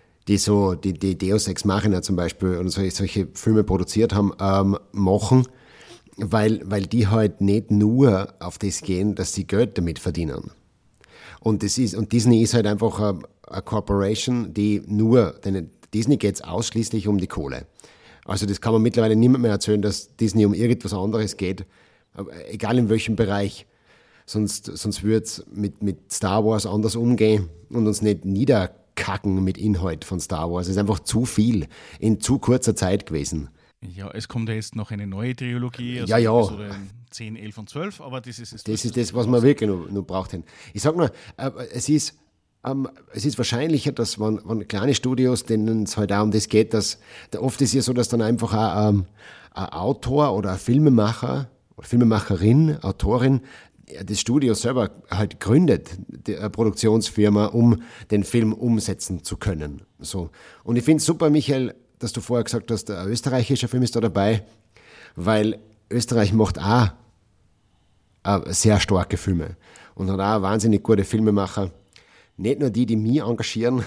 die Deus Ex Machina zum Beispiel und solche Filme produziert haben, machen, weil die halt nicht nur auf das gehen, dass sie Geld damit verdienen. Und Disney ist halt einfach eine Corporation, denn Disney geht es ausschließlich um die Kohle. Also das kann man mittlerweile niemand mehr erzählen, dass Disney um irgendwas anderes geht, egal in welchem Bereich. Sonst würde es mit Star Wars anders umgehen und uns nicht niederkacken mit Inhalt von Star Wars. Es ist einfach zu viel in zu kurzer Zeit gewesen. Ja, es kommt ja jetzt noch eine neue Trilogie, also ja. 10, 11 und 12, aber das ist es. Das ist das, was man wirklich noch braucht. Ich sag nur, es ist wahrscheinlicher, dass wenn kleine Studios, denen es halt auch um das geht, dass oft ist ja so, dass dann einfach ein Autor oder ein Filmemacher oder Filmemacherin, Autorin, das Studio selber halt gründet, die Produktionsfirma, um den Film umsetzen zu können. So. Und ich finde es super, Michael, dass du vorher gesagt hast, ein österreichischer Film ist da dabei, weil Österreich macht auch sehr starke Filme und hat auch wahnsinnig gute Filmemacher. Nicht nur die mich engagieren,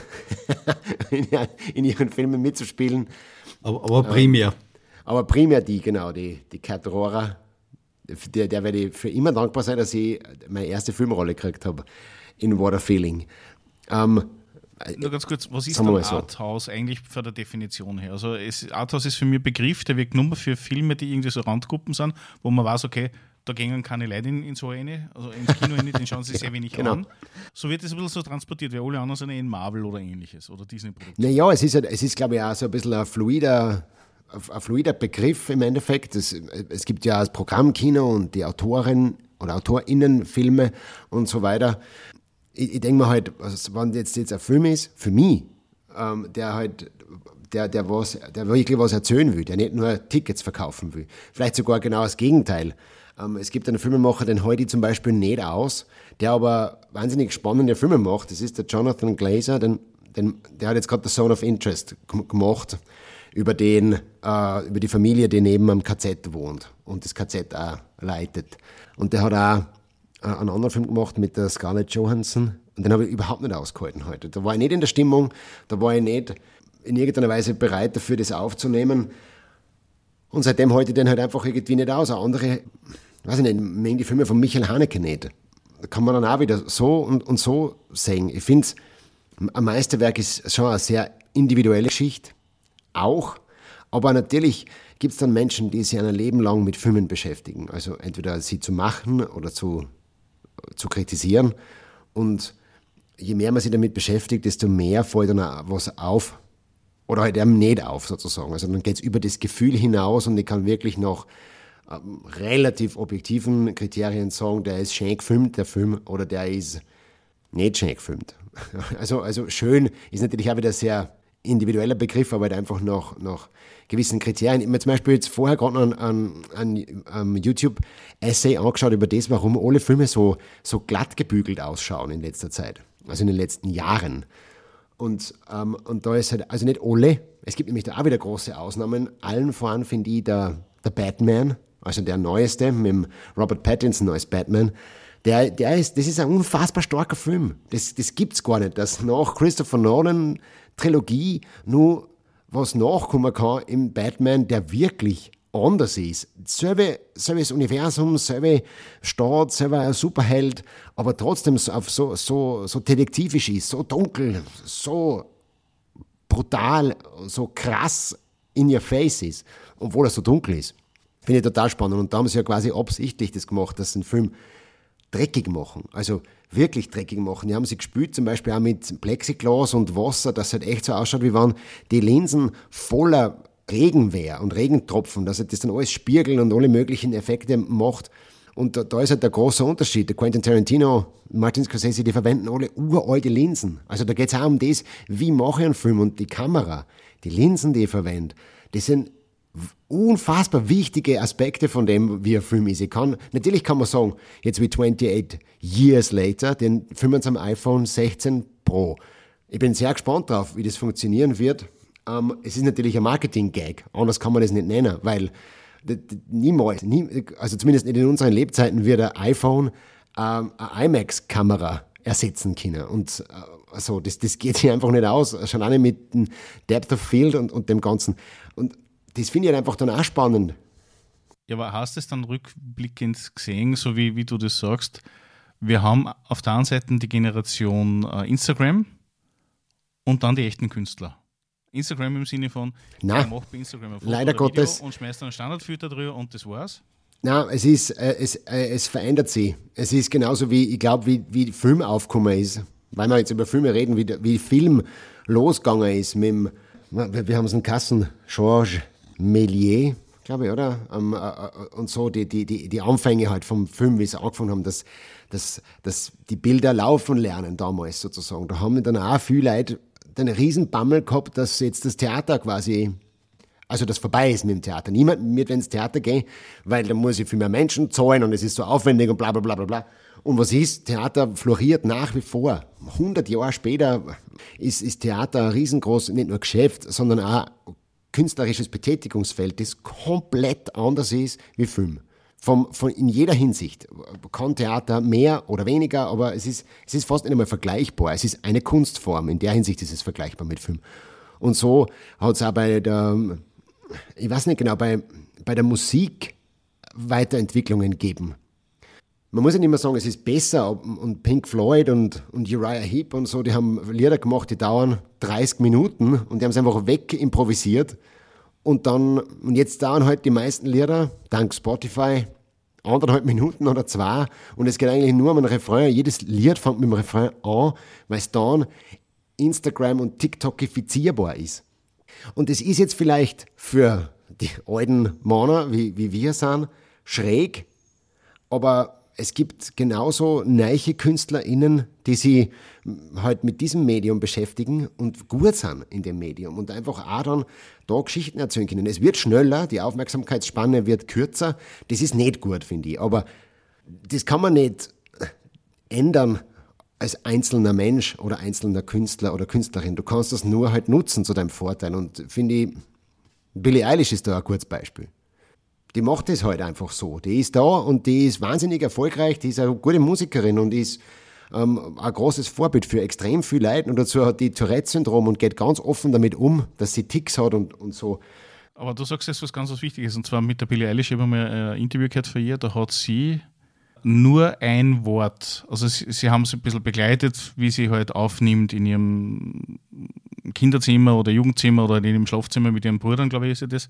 in ihren Filmen mitzuspielen. Aber primär. Aber primär die Kat Rohrer. Der werde ich für immer dankbar sein, dass ich meine erste Filmrolle gekriegt habe in What a Feeling. Nur ganz kurz, was ist Sagen wir dann mal so. Arthouse eigentlich von der Definition her? Also Arthouse ist für mich ein Begriff, der wird genommen für Filme, die irgendwie so Randgruppen sind, wo man weiß, okay, da gehen keine Leute in so eine, also ins Kino rein, den schauen sie sehr wenig genau. an. So wird das ein bisschen so transportiert, weil alle anderen sind in Marvel oder ähnliches oder Disney-Produkte. Naja, es ist, glaube ich, auch so ein bisschen ein fluider Begriff im Endeffekt. Es gibt ja das Programmkino und die Autoren oder AutorInnen-Filme und so weiter. Ich denke mir halt, also, wenn jetzt ein Film ist, für mich, der wirklich was erzählen will, der nicht nur Tickets verkaufen will. Vielleicht sogar genau das Gegenteil. Es gibt einen Filmemacher, den halte ich zum Beispiel nicht aus, der aber wahnsinnig spannende Filme macht. Das ist der Jonathan Glazer, der hat jetzt gerade The Zone of Interest gemacht, über die Familie, die neben einem KZ wohnt und das KZ auch leitet. Und der hat auch einen anderen Film gemacht mit der Scarlett Johansson und den habe ich überhaupt nicht ausgehalten heute. Da war ich nicht in der Stimmung, da war ich nicht in irgendeiner Weise bereit dafür, das aufzunehmen. Und seitdem halte ich den halt einfach irgendwie nicht aus. Auch andere, weiß ich nicht, mögen die Filme von Michael Haneke nicht. Da kann man dann auch wieder so und so sehen. Ich finde, ein Meisterwerk ist schon eine sehr individuelle Geschichte. Auch. Aber natürlich gibt es dann Menschen, die sich ein Leben lang mit Filmen beschäftigen. Also entweder sie zu machen oder zu kritisieren. Und je mehr man sich damit beschäftigt, desto mehr fällt dann auch was auf. Oder halt eben nicht auf, sozusagen. Also dann geht es über das Gefühl hinaus und ich kann wirklich nach relativ objektiven Kriterien sagen, der ist schön gefilmt, der Film, oder der ist nicht schön gefilmt. Also schön ist natürlich auch wieder ein sehr individueller Begriff, aber halt einfach nach gewissen Kriterien. Ich habe mir zum Beispiel jetzt vorher gerade noch ein YouTube-Essay angeschaut über das, warum alle Filme so glatt gebügelt ausschauen in letzter Zeit, also in den letzten Jahren. Und da ist halt, also nicht alle, es gibt nämlich da auch wieder große Ausnahmen. Allen voran finde ich der Batman, also der neueste, mit dem Robert Pattinson als Batman, das ist ein unfassbar starker Film. Das gibt's gar nicht, dass nach Christopher Nolan Trilogie nur was nachkommen kann im Batman, der wirklich anders ist. Selbes Universum, selbe Stadt, selber Superheld, aber trotzdem so detektivisch ist, so dunkel, so brutal, so krass in your face ist, obwohl er so dunkel ist. Finde ich total spannend. Und da haben sie ja quasi absichtlich das gemacht, dass sie den Film dreckig machen. Also wirklich dreckig machen. Die haben sie gespült, zum Beispiel auch mit Plexiglas und Wasser, dass es halt echt so ausschaut, wie wenn die Linsen voller Regen wäre und Regentropfen, dass er das dann alles spiegeln und alle möglichen Effekte macht. Und da ist halt der große Unterschied. Der Quentin Tarantino, Martin Scorsese, die verwenden alle uralte Linsen. Also da geht es auch um das, wie mache ich einen Film, und die Kamera, die Linsen, die ich verwende, das sind unfassbar wichtige Aspekte von dem, wie ein Film ist. Natürlich kann man sagen, jetzt wie 28 Years Later, den filmen sie am iPhone 16 Pro. Ich bin sehr gespannt drauf, wie das funktionieren wird. Es ist natürlich ein Marketing-Gag, anders kann man das nicht nennen, weil niemals, also zumindest nicht in unseren Lebzeiten, wird ein iPhone eine IMAX-Kamera ersetzen können. Und also, das geht hier einfach nicht aus, schon auch nicht mit dem Depth of Field und dem Ganzen. Und das finde ich halt einfach dann auch spannend. Ja, aber hast du es dann rückblickend gesehen, so wie du das sagst? Wir haben auf der einen Seite die Generation Instagram und dann die echten Künstler. Instagram im Sinne von, Nein, macht bei Instagram ein Foto leider oder Video Gottes. und schmeißt einen Standardfilter drüber und das war's. Nein, es verändert sich. Es ist genauso wie wie Film aufgekommen ist. Weil wir jetzt über Filme reden, wie Film losgegangen ist mit dem, wir haben es einen Kassen, Georges Méliès, glaube ich, oder? Und so die Anfänge halt vom Film, wie sie angefangen haben, dass die Bilder laufen lernen damals sozusagen. Da haben dann auch viele Leute einen riesen Bammel gehabt, dass jetzt das Theater quasi, also das vorbei ist mit dem Theater. Niemand wird ins Theater gehen, weil da muss ich viel mehr Menschen zahlen und es ist so aufwendig und bla bla bla bla bla. Und was ist? Theater floriert nach wie vor. 100 Jahre später ist Theater ein riesengroßes, nicht nur Geschäft, sondern auch künstlerisches Betätigungsfeld, das komplett anders ist wie Film. In jeder Hinsicht kann Theater mehr oder weniger, aber es ist fast nicht einmal vergleichbar. Es ist eine Kunstform, in der Hinsicht ist es vergleichbar mit Film. Und so hat es auch bei der Musik Weiterentwicklungen gegeben. man muss ja nicht mehr sagen, es ist besser. Und Pink Floyd und Uriah Heep und so, die haben Lieder gemacht, die dauern 30 Minuten und die haben es einfach weg improvisiert. Und jetzt dauern halt die meisten Lieder, dank Spotify, 1,5 Minuten oder 2. Und es geht eigentlich nur um einen Refrain. Jedes Lied fängt mit dem Refrain an, weil es dann Instagram und TikTokifizierbar ist. Und das ist jetzt vielleicht für die alten Männer, wie wir sind, schräg, aber es gibt genauso neue KünstlerInnen, die sich halt mit diesem Medium beschäftigen und gut sind in dem Medium und einfach auch dann da Geschichten erzählen können. Es wird schneller, die Aufmerksamkeitsspanne wird kürzer. Das ist nicht gut, finde ich. Aber das kann man nicht ändern als einzelner Mensch oder einzelner Künstler oder Künstlerin. Du kannst das nur halt nutzen zu deinem Vorteil. Und finde ich, Billie Eilish ist da ein gutes Beispiel. Die macht das halt einfach so. Die ist da und die ist wahnsinnig erfolgreich, die ist eine gute Musikerin und ist ein großes Vorbild für extrem viele Leute. Und dazu hat die Tourette-Syndrom und geht ganz offen damit um, dass sie Tics hat und so. Aber du sagst jetzt was ganz Wichtiges, und zwar mit der Billie Eilish. Ich habe mal ein Interview gehört von ihr, da hat sie nur ein Wort. Also sie haben sie ein bisschen begleitet, wie sie halt aufnimmt in ihrem Kinderzimmer oder Jugendzimmer oder in ihrem Schlafzimmer mit ihren Brüdern, glaube ich, ist sie das.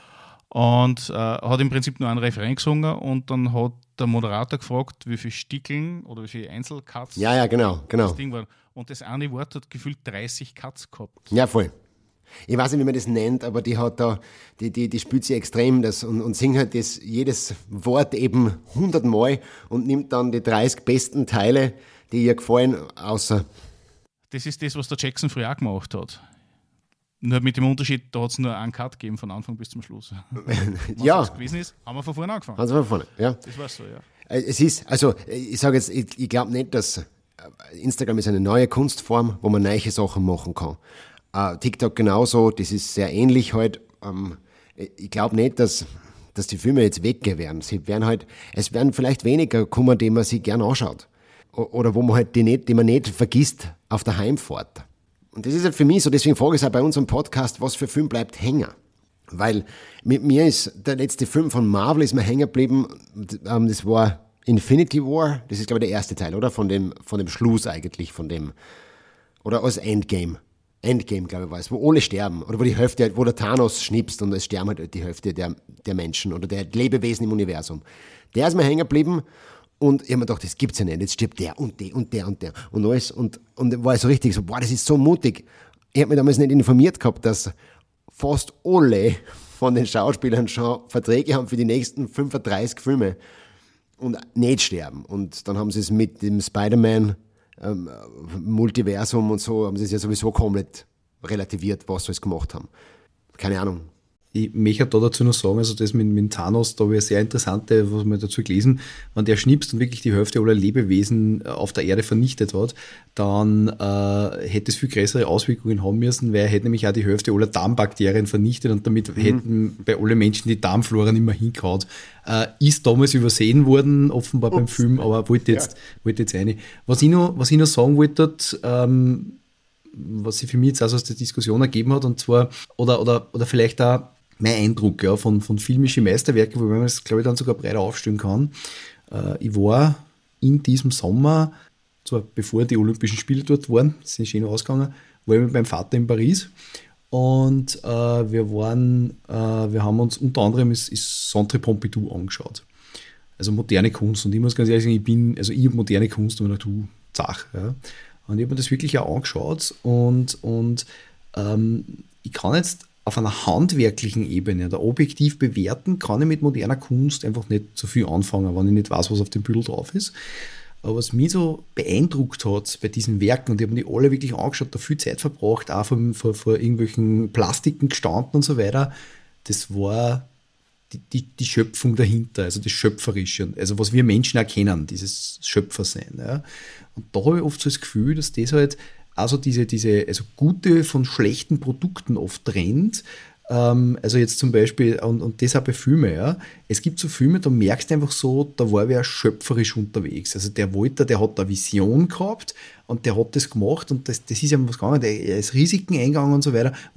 Und hat im Prinzip nur einen Refrain gesungen und dann hat der Moderator gefragt, wie viele Stickeln oder wie viele Einzelcuts ja, genau. das Ding war. Und das eine Wort hat gefühlt 30 Cuts gehabt. Ja, voll. Ich weiß nicht, wie man das nennt, aber die hat da, die spielt sich extrem das und singt halt das, jedes Wort eben 100 Mal und nimmt dann die 30 besten Teile, die ihr gefallen, außer. Das ist das, was der Jackson früher auch gemacht hat. Nur mit dem Unterschied, da hat es nur einen Cut gegeben, von Anfang bis zum Schluss. Ja. Was gewesen ist, haben wir von vorne angefangen. Haben wir von vorne, ja. Das war so, ja. Es ist, also ich sage jetzt, ich glaube nicht, dass Instagram ist eine neue Kunstform, wo man neue Sachen machen kann. TikTok genauso, das ist sehr ähnlich halt. Ich glaube nicht, dass die Filme jetzt weggehen werden. Es werden vielleicht weniger kommen, die man sich gerne anschaut. Oder wo man halt die man nicht vergisst auf der Heimfahrt. Und das ist halt für mich so, deswegen frage ich es auch bei unserem Podcast, was für Film bleibt hängen? Weil mit mir ist der letzte Film von Marvel ist mir hängen geblieben, das war Infinity War, das ist glaube ich der erste Teil, oder? Von dem Schluss eigentlich, oder als Endgame, glaube ich, war es, wo alle sterben, oder wo der Thanos schnipst und es sterben halt die Hälfte der Menschen oder der Lebewesen im Universum. Der ist mir hängen geblieben. Und ich habe mir gedacht, das gibt's ja nicht. Jetzt stirbt der und der und der und der und alles. Und war so richtig so, boah, das ist so mutig. Ich habe mich damals nicht informiert gehabt, dass fast alle von den Schauspielern schon Verträge haben für die nächsten 35 Filme und nicht sterben. Und dann haben sie es mit dem Spider-Man Multiversum und so, haben sie es ja sowieso komplett relativiert, was sie alles gemacht haben. Keine Ahnung. Ich möchte da dazu noch sagen, also das mit Thanos, da habe ich eine sehr interessante, was man dazu gelesen, wenn der schnipst und wirklich die Hälfte aller Lebewesen auf der Erde vernichtet hat, dann hätte es viel größere Auswirkungen haben müssen, weil er hätte nämlich auch die Hälfte aller Darmbakterien vernichtet und damit hätten bei allen Menschen die Darmflora nicht mehr hingehauen. Ist damals übersehen worden, offenbar beim Film, aber wollte jetzt rein. Was ich noch sagen wollte, was sich für mich jetzt also aus der Diskussion ergeben hat, und zwar, oder vielleicht auch mein Eindruck von filmischen Meisterwerken, wo man das, glaube ich, dann sogar breiter aufstellen kann. Ich war in diesem Sommer, zwar bevor die Olympischen Spiele dort waren, sind schön ausgegangen, war ich mit meinem Vater in Paris und wir haben uns unter anderem das Centre Pompidou angeschaut. Also moderne Kunst, und ich muss ganz ehrlich sagen, ich habe moderne Kunst und du Zach. Ja. Und ich habe mir das wirklich auch angeschaut und ich kann jetzt auf einer handwerklichen Ebene oder objektiv bewerten, kann ich mit moderner Kunst einfach nicht so viel anfangen, wenn ich nicht weiß, was auf dem Büdel drauf ist. Aber was mich so beeindruckt hat bei diesen Werken, und ich habe mir die alle wirklich angeschaut, da viel Zeit verbracht, auch vor irgendwelchen Plastiken gestanden und so weiter, das war die Schöpfung dahinter, also das Schöpferische, also was wir Menschen erkennen, dieses Schöpfersein. Ja. Und da habe ich oft so das Gefühl, dass das halt also diese also gute von schlechten Produkten oft trennt. Also jetzt zum Beispiel, und das auch bei Filmen, ja. Es gibt so Filme, da merkst du einfach so, da war wer schöpferisch unterwegs. Also der hat eine Vision gehabt und der hat das gemacht und das ist ja was gegangen, der ist Risiken eingegangen und so weiter. Und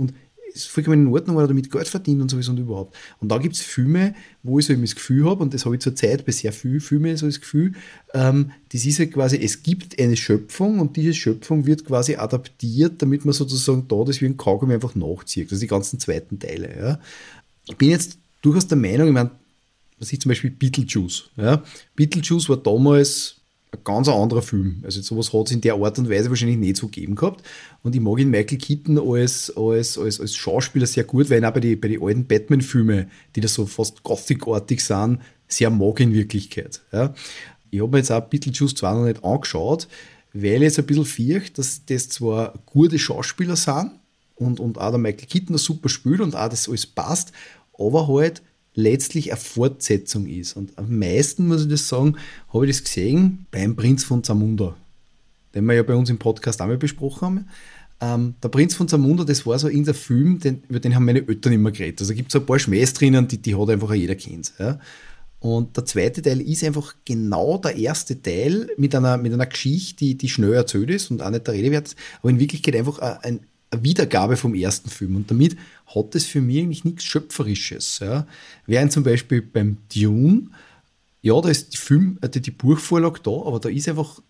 ist vollkommen in Ordnung, weil er damit Geld verdient und sowieso und überhaupt. Und da gibt es Filme, wo ich so eben das Gefühl habe, und das habe ich zur Zeit bei sehr vielen Filmen so das Gefühl, das ist ja quasi, es gibt eine Schöpfung und diese Schöpfung wird quasi adaptiert, damit man sozusagen da das wie ein Kaugummi einfach nachzieht, also die ganzen zweiten Teile. Ja. Ich bin jetzt durchaus der Meinung, ich meine, was ich zum Beispiel Beetlejuice. Ja. Beetlejuice war damals ein ganz anderer Film. Also sowas hat es in der Art und Weise wahrscheinlich nicht so gegeben gehabt. Und ich mag ihn Michael Keaton als Schauspieler sehr gut, weil ihn auch bei den alten Batman-Filmen, die da so fast Gothic-artig sind, sehr mag in Wirklichkeit. Ja. Ich habe mir jetzt auch Beetlejuice zwar noch nicht angeschaut, weil ich jetzt ein bisschen fürchte, dass das zwar gute Schauspieler sind und auch der Michael Keaton das super spielt und auch das alles passt, aber halt letztlich eine Fortsetzung ist. Und am meisten, muss ich das sagen, habe ich das gesehen beim Prinz von Zamunda, den wir ja bei uns im Podcast auch mal besprochen haben. Der Prinz von Zamunda, das war so irgendein Film, über den haben meine Eltern immer geredet. Also da gibt es so ein paar Schmähs drinnen, die hat einfach jeder kennt. Ja. Und der zweite Teil ist einfach genau der erste Teil mit einer Geschichte, die schnell erzählt ist und auch nicht der Rede wert, aber in Wirklichkeit einfach eine Wiedergabe vom ersten Film. Und damit hat es für mich eigentlich nichts Schöpferisches. Ja. Während zum Beispiel beim Dune, ja, da ist die Buchvorlage da, aber da ist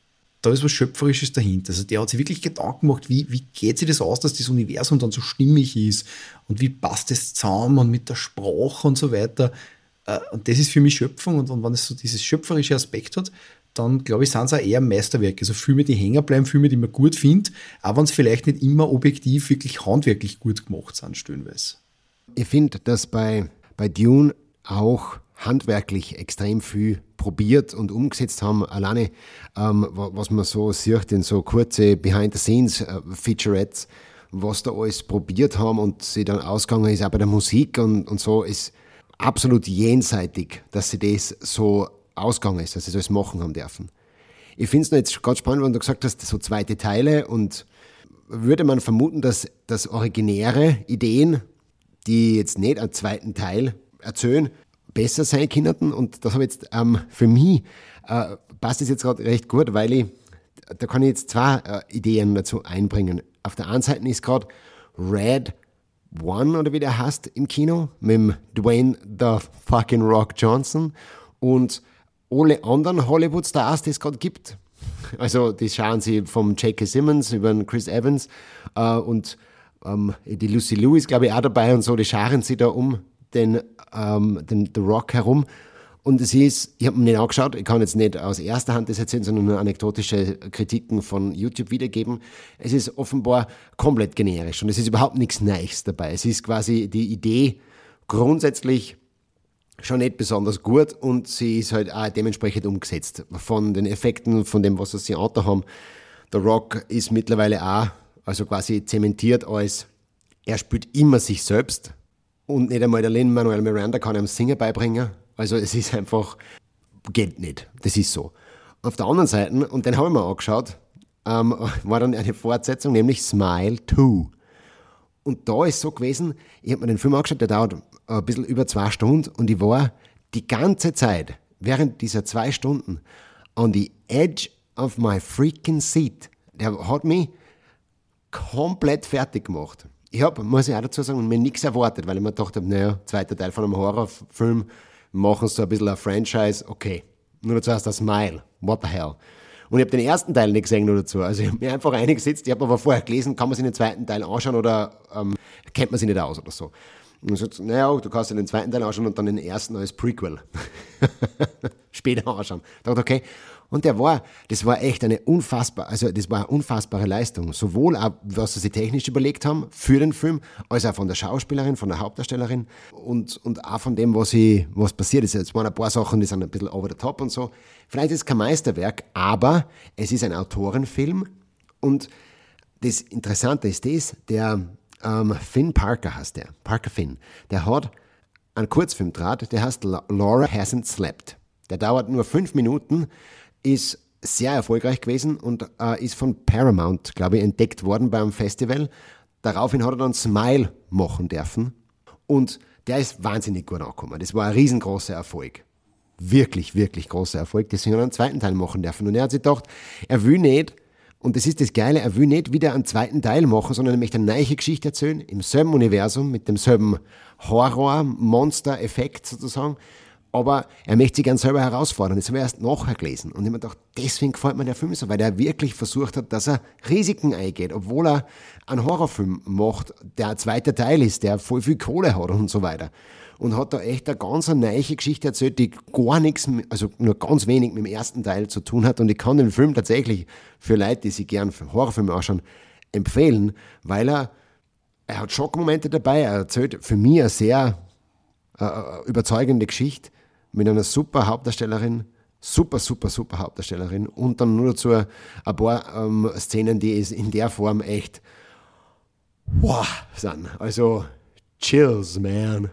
was Schöpferisches dahinter. Also der hat sich wirklich Gedanken gemacht, wie geht sich das aus, dass das Universum dann so stimmig ist und wie passt das zusammen und mit der Sprache und so weiter. Und das ist für mich Schöpfung. Und wenn es so dieses schöpferische Aspekt hat, dann glaube ich, sind es auch eher Meisterwerke. Also Filme, die hängen bleiben, Filme, die man gut findet, auch wenn es vielleicht nicht immer objektiv wirklich handwerklich gut gemacht sind, stellenweise. Ich finde, dass bei Dune auch handwerklich extrem viel probiert und umgesetzt haben. Alleine, was man so sieht in so kurze Behind-the-Scenes-Featurettes, was da alles probiert haben und sie dann ausgegangen ist, auch bei der Musik und so, ist absolut jenseitig, dass sie das so ausgegangen ist, dass sie das machen haben dürfen. Ich finde es jetzt ganz spannend, wenn du gesagt hast, so zweite Teile, und würde man vermuten, dass originäre Ideen, die jetzt nicht einen zweiten Teil erzählen, besser sein könnten. Und das habe jetzt für mich passt das jetzt gerade recht gut, weil da kann ich jetzt zwei Ideen dazu einbringen. Auf der einen Seite ist gerade Red One, oder wie der heißt, im Kino, mit dem Dwayne The fucking Rock Johnson und alle anderen Hollywood-Stars, die es gerade gibt. Also die schauen sie vom J.K. Simmons über den Chris Evans und die Lucy Liu ist, glaube ich, auch dabei und so, die scharen sie da um den The Rock herum. Und es ist, ich habe mir nicht angeschaut, ich kann jetzt nicht aus erster Hand das erzählen, sondern nur anekdotische Kritiken von YouTube wiedergeben. Es ist offenbar komplett generisch und es ist überhaupt nichts Neues dabei. Es ist quasi die Idee grundsätzlich schon nicht besonders gut und sie ist halt auch dementsprechend umgesetzt. Von den Effekten, von dem, was sie angetan haben. The Rock ist mittlerweile auch, also quasi zementiert als, er spielt immer sich selbst und nicht einmal der Lin-Manuel Miranda kann ihm Singen beibringen. Also es ist einfach, geht nicht. Das ist so. Auf der anderen Seite, und den habe ich mir angeschaut, war dann eine Fortsetzung, nämlich Smile 2. Und da ist so gewesen, ich habe mir den Film angeschaut, der dauert ein bisschen über 2 Stunden und ich war die ganze Zeit, während dieser 2 Stunden, on the edge of my freaking seat. Der hat mich komplett fertig gemacht. Ich habe, muss ich auch dazu sagen, mir nichts erwartet, weil ich mir gedacht habe, naja, zweiter Teil von einem Horrorfilm, machen so ein bisschen ein Franchise, okay. Nur dazu heißt das Smile, what the hell. Und ich habe den ersten Teil nicht gesehen nur dazu. Also ich habe mir einfach reingesetzt, ich habe aber vorher gelesen, kann man sich den zweiten Teil anschauen oder kennt man sich nicht aus oder so. Und ich so, naja, du kannst dir den zweiten Teil anschauen und dann den ersten als Prequel später anschauen. Ich dachte, okay. Und das war echt das war eine unfassbare Leistung. Sowohl auch, was sie sich technisch überlegt haben für den Film, als auch von der Schauspielerin, von der Hauptdarstellerin und auch von dem, was passiert ist. Es waren ein paar Sachen, die sind ein bisschen over the top und so. Vielleicht ist es kein Meisterwerk, aber es ist ein Autorenfilm und das Interessante ist der Finn Parker heißt der, Parker Finn, der hat einen Kurzfilm gedreht, der heißt Laura Hasn't Slept. Der dauert nur 5 Minuten, ist sehr erfolgreich gewesen und ist von Paramount, glaube ich, entdeckt worden beim Festival. Daraufhin hat er dann Smile machen dürfen und der ist wahnsinnig gut angekommen. Das war ein riesengroßer Erfolg. Wirklich, wirklich großer Erfolg. Deswegen hat er einen zweiten Teil machen dürfen. Und er hat sich gedacht, er will nicht Und das ist das Geile, er will nicht wieder einen zweiten Teil machen, sondern er möchte eine neue Geschichte erzählen, im selben Universum, mit demselben Horror-Monster-Effekt sozusagen. Aber er möchte sich gern selber herausfordern. Das habe ich erst nachher gelesen. Und ich habe mir gedacht, deswegen gefällt mir der Film so, weil er wirklich versucht hat, dass er Risiken eingeht, obwohl er einen Horrorfilm macht, der ein zweiter Teil ist, der voll viel Kohle hat und so weiter. Und hat da echt eine ganz neue Geschichte erzählt, die gar nichts, also nur ganz wenig mit dem ersten Teil zu tun hat. Und ich kann den Film tatsächlich für Leute, die sich gern Horrorfilme anschauen, empfehlen, weil er hat Schockmomente dabei, er erzählt für mich eine sehr überzeugende Geschichte mit einer super Hauptdarstellerin, super Hauptdarstellerin und dann nur dazu ein paar Szenen, die es in der Form echt wow sind. Also chills, man.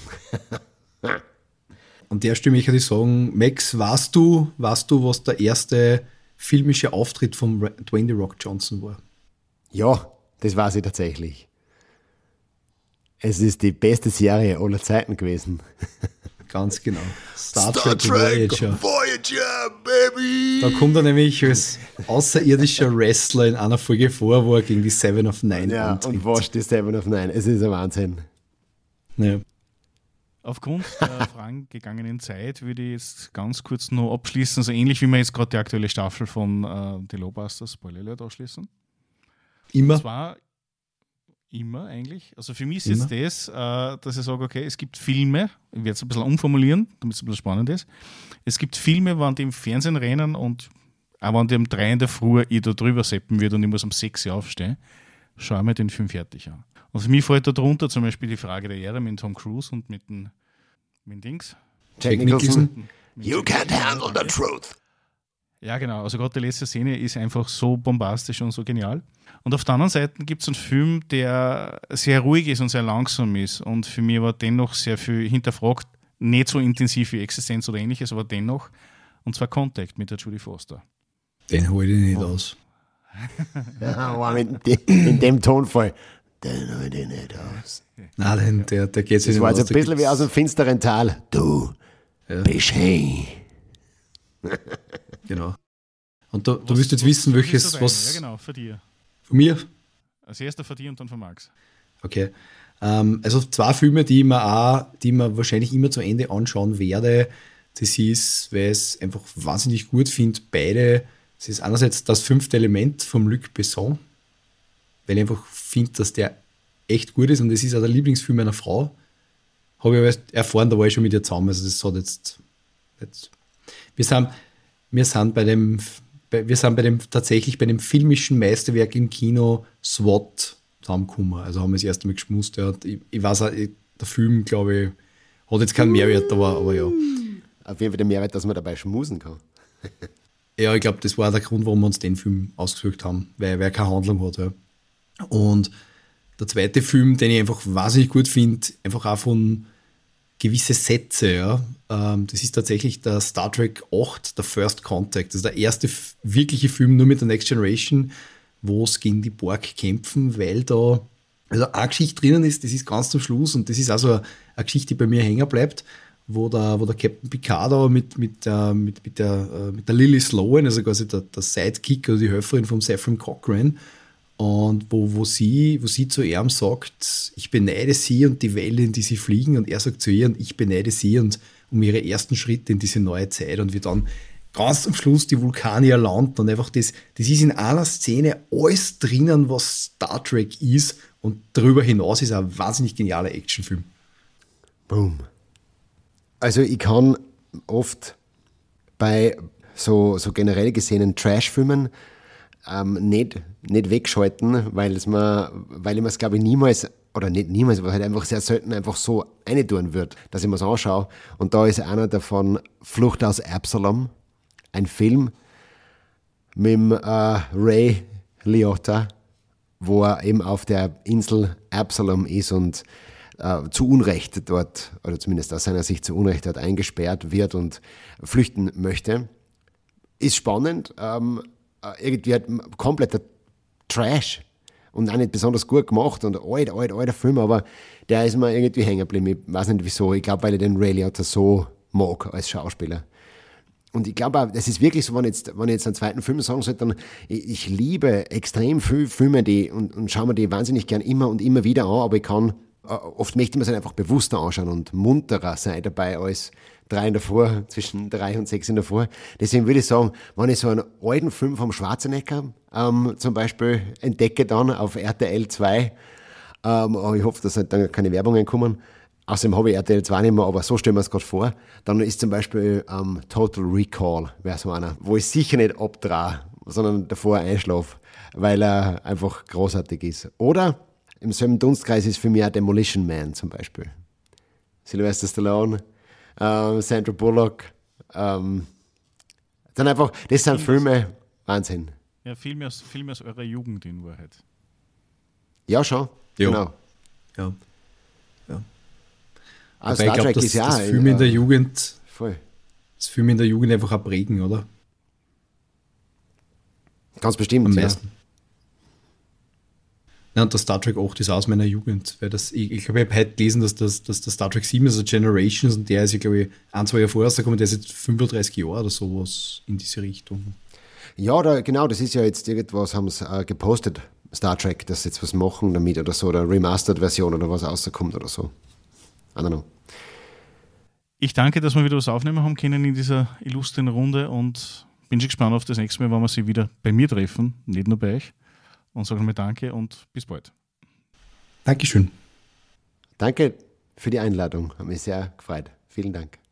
An der Stelle möchte ich sagen, Max, weißt du, was der erste filmische Auftritt von Dwayne The Rock Johnson war? Ja, das weiß ich tatsächlich. Es ist die beste Serie aller Zeiten gewesen. Ganz genau. Star Trek Voyager, baby! Da kommt er nämlich als außerirdischer Wrestler in einer Folge vor, wo er gegen die Seven of Nine antritt. Und wascht die Seven of Nine. Es ist ein Wahnsinn. Ja. Aufgrund der vorangegangenen Zeit würde ich jetzt ganz kurz noch abschließen, so ähnlich wie wir jetzt gerade die aktuelle Staffel von The Lowbusters, Spoiler Alert, ausschließen. Immer? Und zwar immer eigentlich. Also für mich ist jetzt das, dass ich sage, okay, es gibt Filme, ich werde es ein bisschen umformulieren, damit es ein bisschen spannend ist. Es gibt Filme, wann die im Fernsehen rennen und auch wenn die um 3 in der Früh ich da drüber seppen wird und ich muss um 6 Uhr aufstehen, schaue ich mir den Film fertig an. Und für mich fällt da drunter zum Beispiel die Frage der Ehre mit Tom Cruise und mit dem Dings. Jack Nicholson. You can't handle the truth. Ja, genau. Also gerade die letzte Szene ist einfach so bombastisch und so genial. Und auf der anderen Seite gibt es einen Film, der sehr ruhig ist und sehr langsam ist. Und für mich war dennoch sehr viel hinterfragt. Nicht so intensiv wie Existenz oder ähnliches, aber dennoch. Und zwar Contact mit der Jodie Foster. Den hole ich nicht aus. Ja, in dem Tonfall. Den hole ich nicht aus. Nein, der geht sich nicht aus. Das war jetzt ein bisschen wie aus dem finsteren Tal. Du bist hey. Genau. Und du wirst jetzt wissen, welches, was... Ja, genau, für dir. Von mir? Als erster von dir und dann von Max. Okay. Also 2 Filme, die ich mir wahrscheinlich immer zu Ende anschauen werde. Das ist, weil ich es einfach wahnsinnig gut finde, beide. Das ist einerseits das 5. Element von Luc Besson, weil ich einfach finde, dass der echt gut ist und das ist auch der Lieblingsfilm meiner Frau. Habe ich aber erst erfahren, da war ich schon mit ihr zusammen. Also das hat jetzt wir sind tatsächlich bei dem filmischen Meisterwerk im Kino SWAT zusammengekommen. Also haben wir das erste Mal geschmust. Ja. Ich weiß auch, der Film, glaube ich, hat jetzt keinen Mehrwert, aber ja. Auf jeden Fall der Mehrwert, dass man dabei schmusen kann. Ja, ich glaube, das war der Grund, warum wir uns den Film ausgesucht haben, weil er keine Handlung hat. Ja. Und der zweite Film, den ich einfach wahnsinnig gut finde, einfach auch von gewisse Sätze, ja. Das ist tatsächlich der Star Trek 8, der First Contact. Das ist der erste wirkliche Film nur mit der Next Generation, wo es gegen die Borg kämpfen, weil da also eine Geschichte drinnen ist, das ist ganz zum Schluss und das ist also eine Geschichte, die bei mir hängen bleibt, wo der Captain Picard da mit der Lily Sloan, also quasi der Sidekick oder die Helferin vom Zefram Cochrane, und wo sie zu ihm sagt, ich beneide sie und die Welle, in die sie fliegen, und er sagt zu ihr, und ich beneide sie und um ihre ersten Schritte in diese neue Zeit, und wir dann ganz am Schluss die Vulkanier landen und einfach das ist in einer Szene alles drinnen, was Star Trek ist, und darüber hinaus ist ein wahnsinnig genialer Actionfilm. Boom. Also ich kann oft bei so generell gesehenen Trash-Filmen nicht wegschalten, weil ich mir es, glaube ich, niemals, oder nicht niemals, aber halt einfach sehr selten einfach so reintun wird, dass ich mir es anschaue. Und da ist einer davon Flucht aus Absalom, ein Film mit dem Ray Liotta, wo er eben auf der Insel Absalom ist und zu Unrecht dort, oder zumindest aus seiner Sicht zu Unrecht dort eingesperrt wird und flüchten möchte. Ist spannend, irgendwie halt kompletter Trash und auch nicht besonders gut gemacht und alter Film, aber der ist mir irgendwie hängen geblieben. Ich weiß nicht wieso, ich glaube, weil ich den Ray Liotta so mag als Schauspieler. Und ich glaube auch, das ist wirklich so, wenn ich jetzt einen zweiten Film sagen sollte, dann, ich liebe extrem viele Filme und schaue mir die wahnsinnig gern immer und immer wieder an, aber ich kann, oft möchte man es einfach bewusster anschauen und munterer sein dabei als 3 in der Früh, zwischen 3 und 6 in der Früh. Deswegen würde ich sagen, wenn ich so einen alten Film vom Schwarzenegger zum Beispiel entdecke dann auf RTL 2, aber ich hoffe, dass dann keine Werbungen kommen. Außerdem habe ich RTL 2 nicht mehr, aber so stellen wir es gerade vor. Dann ist zum Beispiel Total Recall, wäre so einer, wo ich sicher nicht abdrehe, sondern davor einschlafe, weil er einfach großartig ist. Oder im selben Dunstkreis ist für mich auch Demolition Man zum Beispiel. Sylvester Stallone, Sandra Bullock. Dann einfach, das sind Filme, Wahnsinn. Ja, viel mehr aus eurer Jugend in Wahrheit. Ja, schon. Ja. Genau. Ja. Also Aber ich glaube, dass das Film in der Jugend, voll. das Film in der Jugend einfach auch prägen, oder? Ganz bestimmt, Am ja. meisten. Ja, und der Star Trek 8 ist aus meiner Jugend, weil ich glaube, ich habe heute gelesen, dass der Star Trek 7 ist, also Generations, und der ist ja, glaube ich, 1-2 Jahre vorher rausgekommen, der ist jetzt 35 Jahre oder sowas in diese Richtung. Ja, genau, das ist ja jetzt irgendwas, haben sie gepostet, Star Trek, dass sie jetzt was machen damit oder so, oder Remastered-Version oder was rauskommt oder so. I don't know. Ich danke, dass wir wieder was aufnehmen haben können in dieser illustren Runde und bin schon gespannt auf das nächste Mal, wenn wir sie wieder bei mir treffen, nicht nur bei euch. Und sagen wir danke und bis bald. Dankeschön. Danke für die Einladung, hat mich sehr gefreut. Vielen Dank.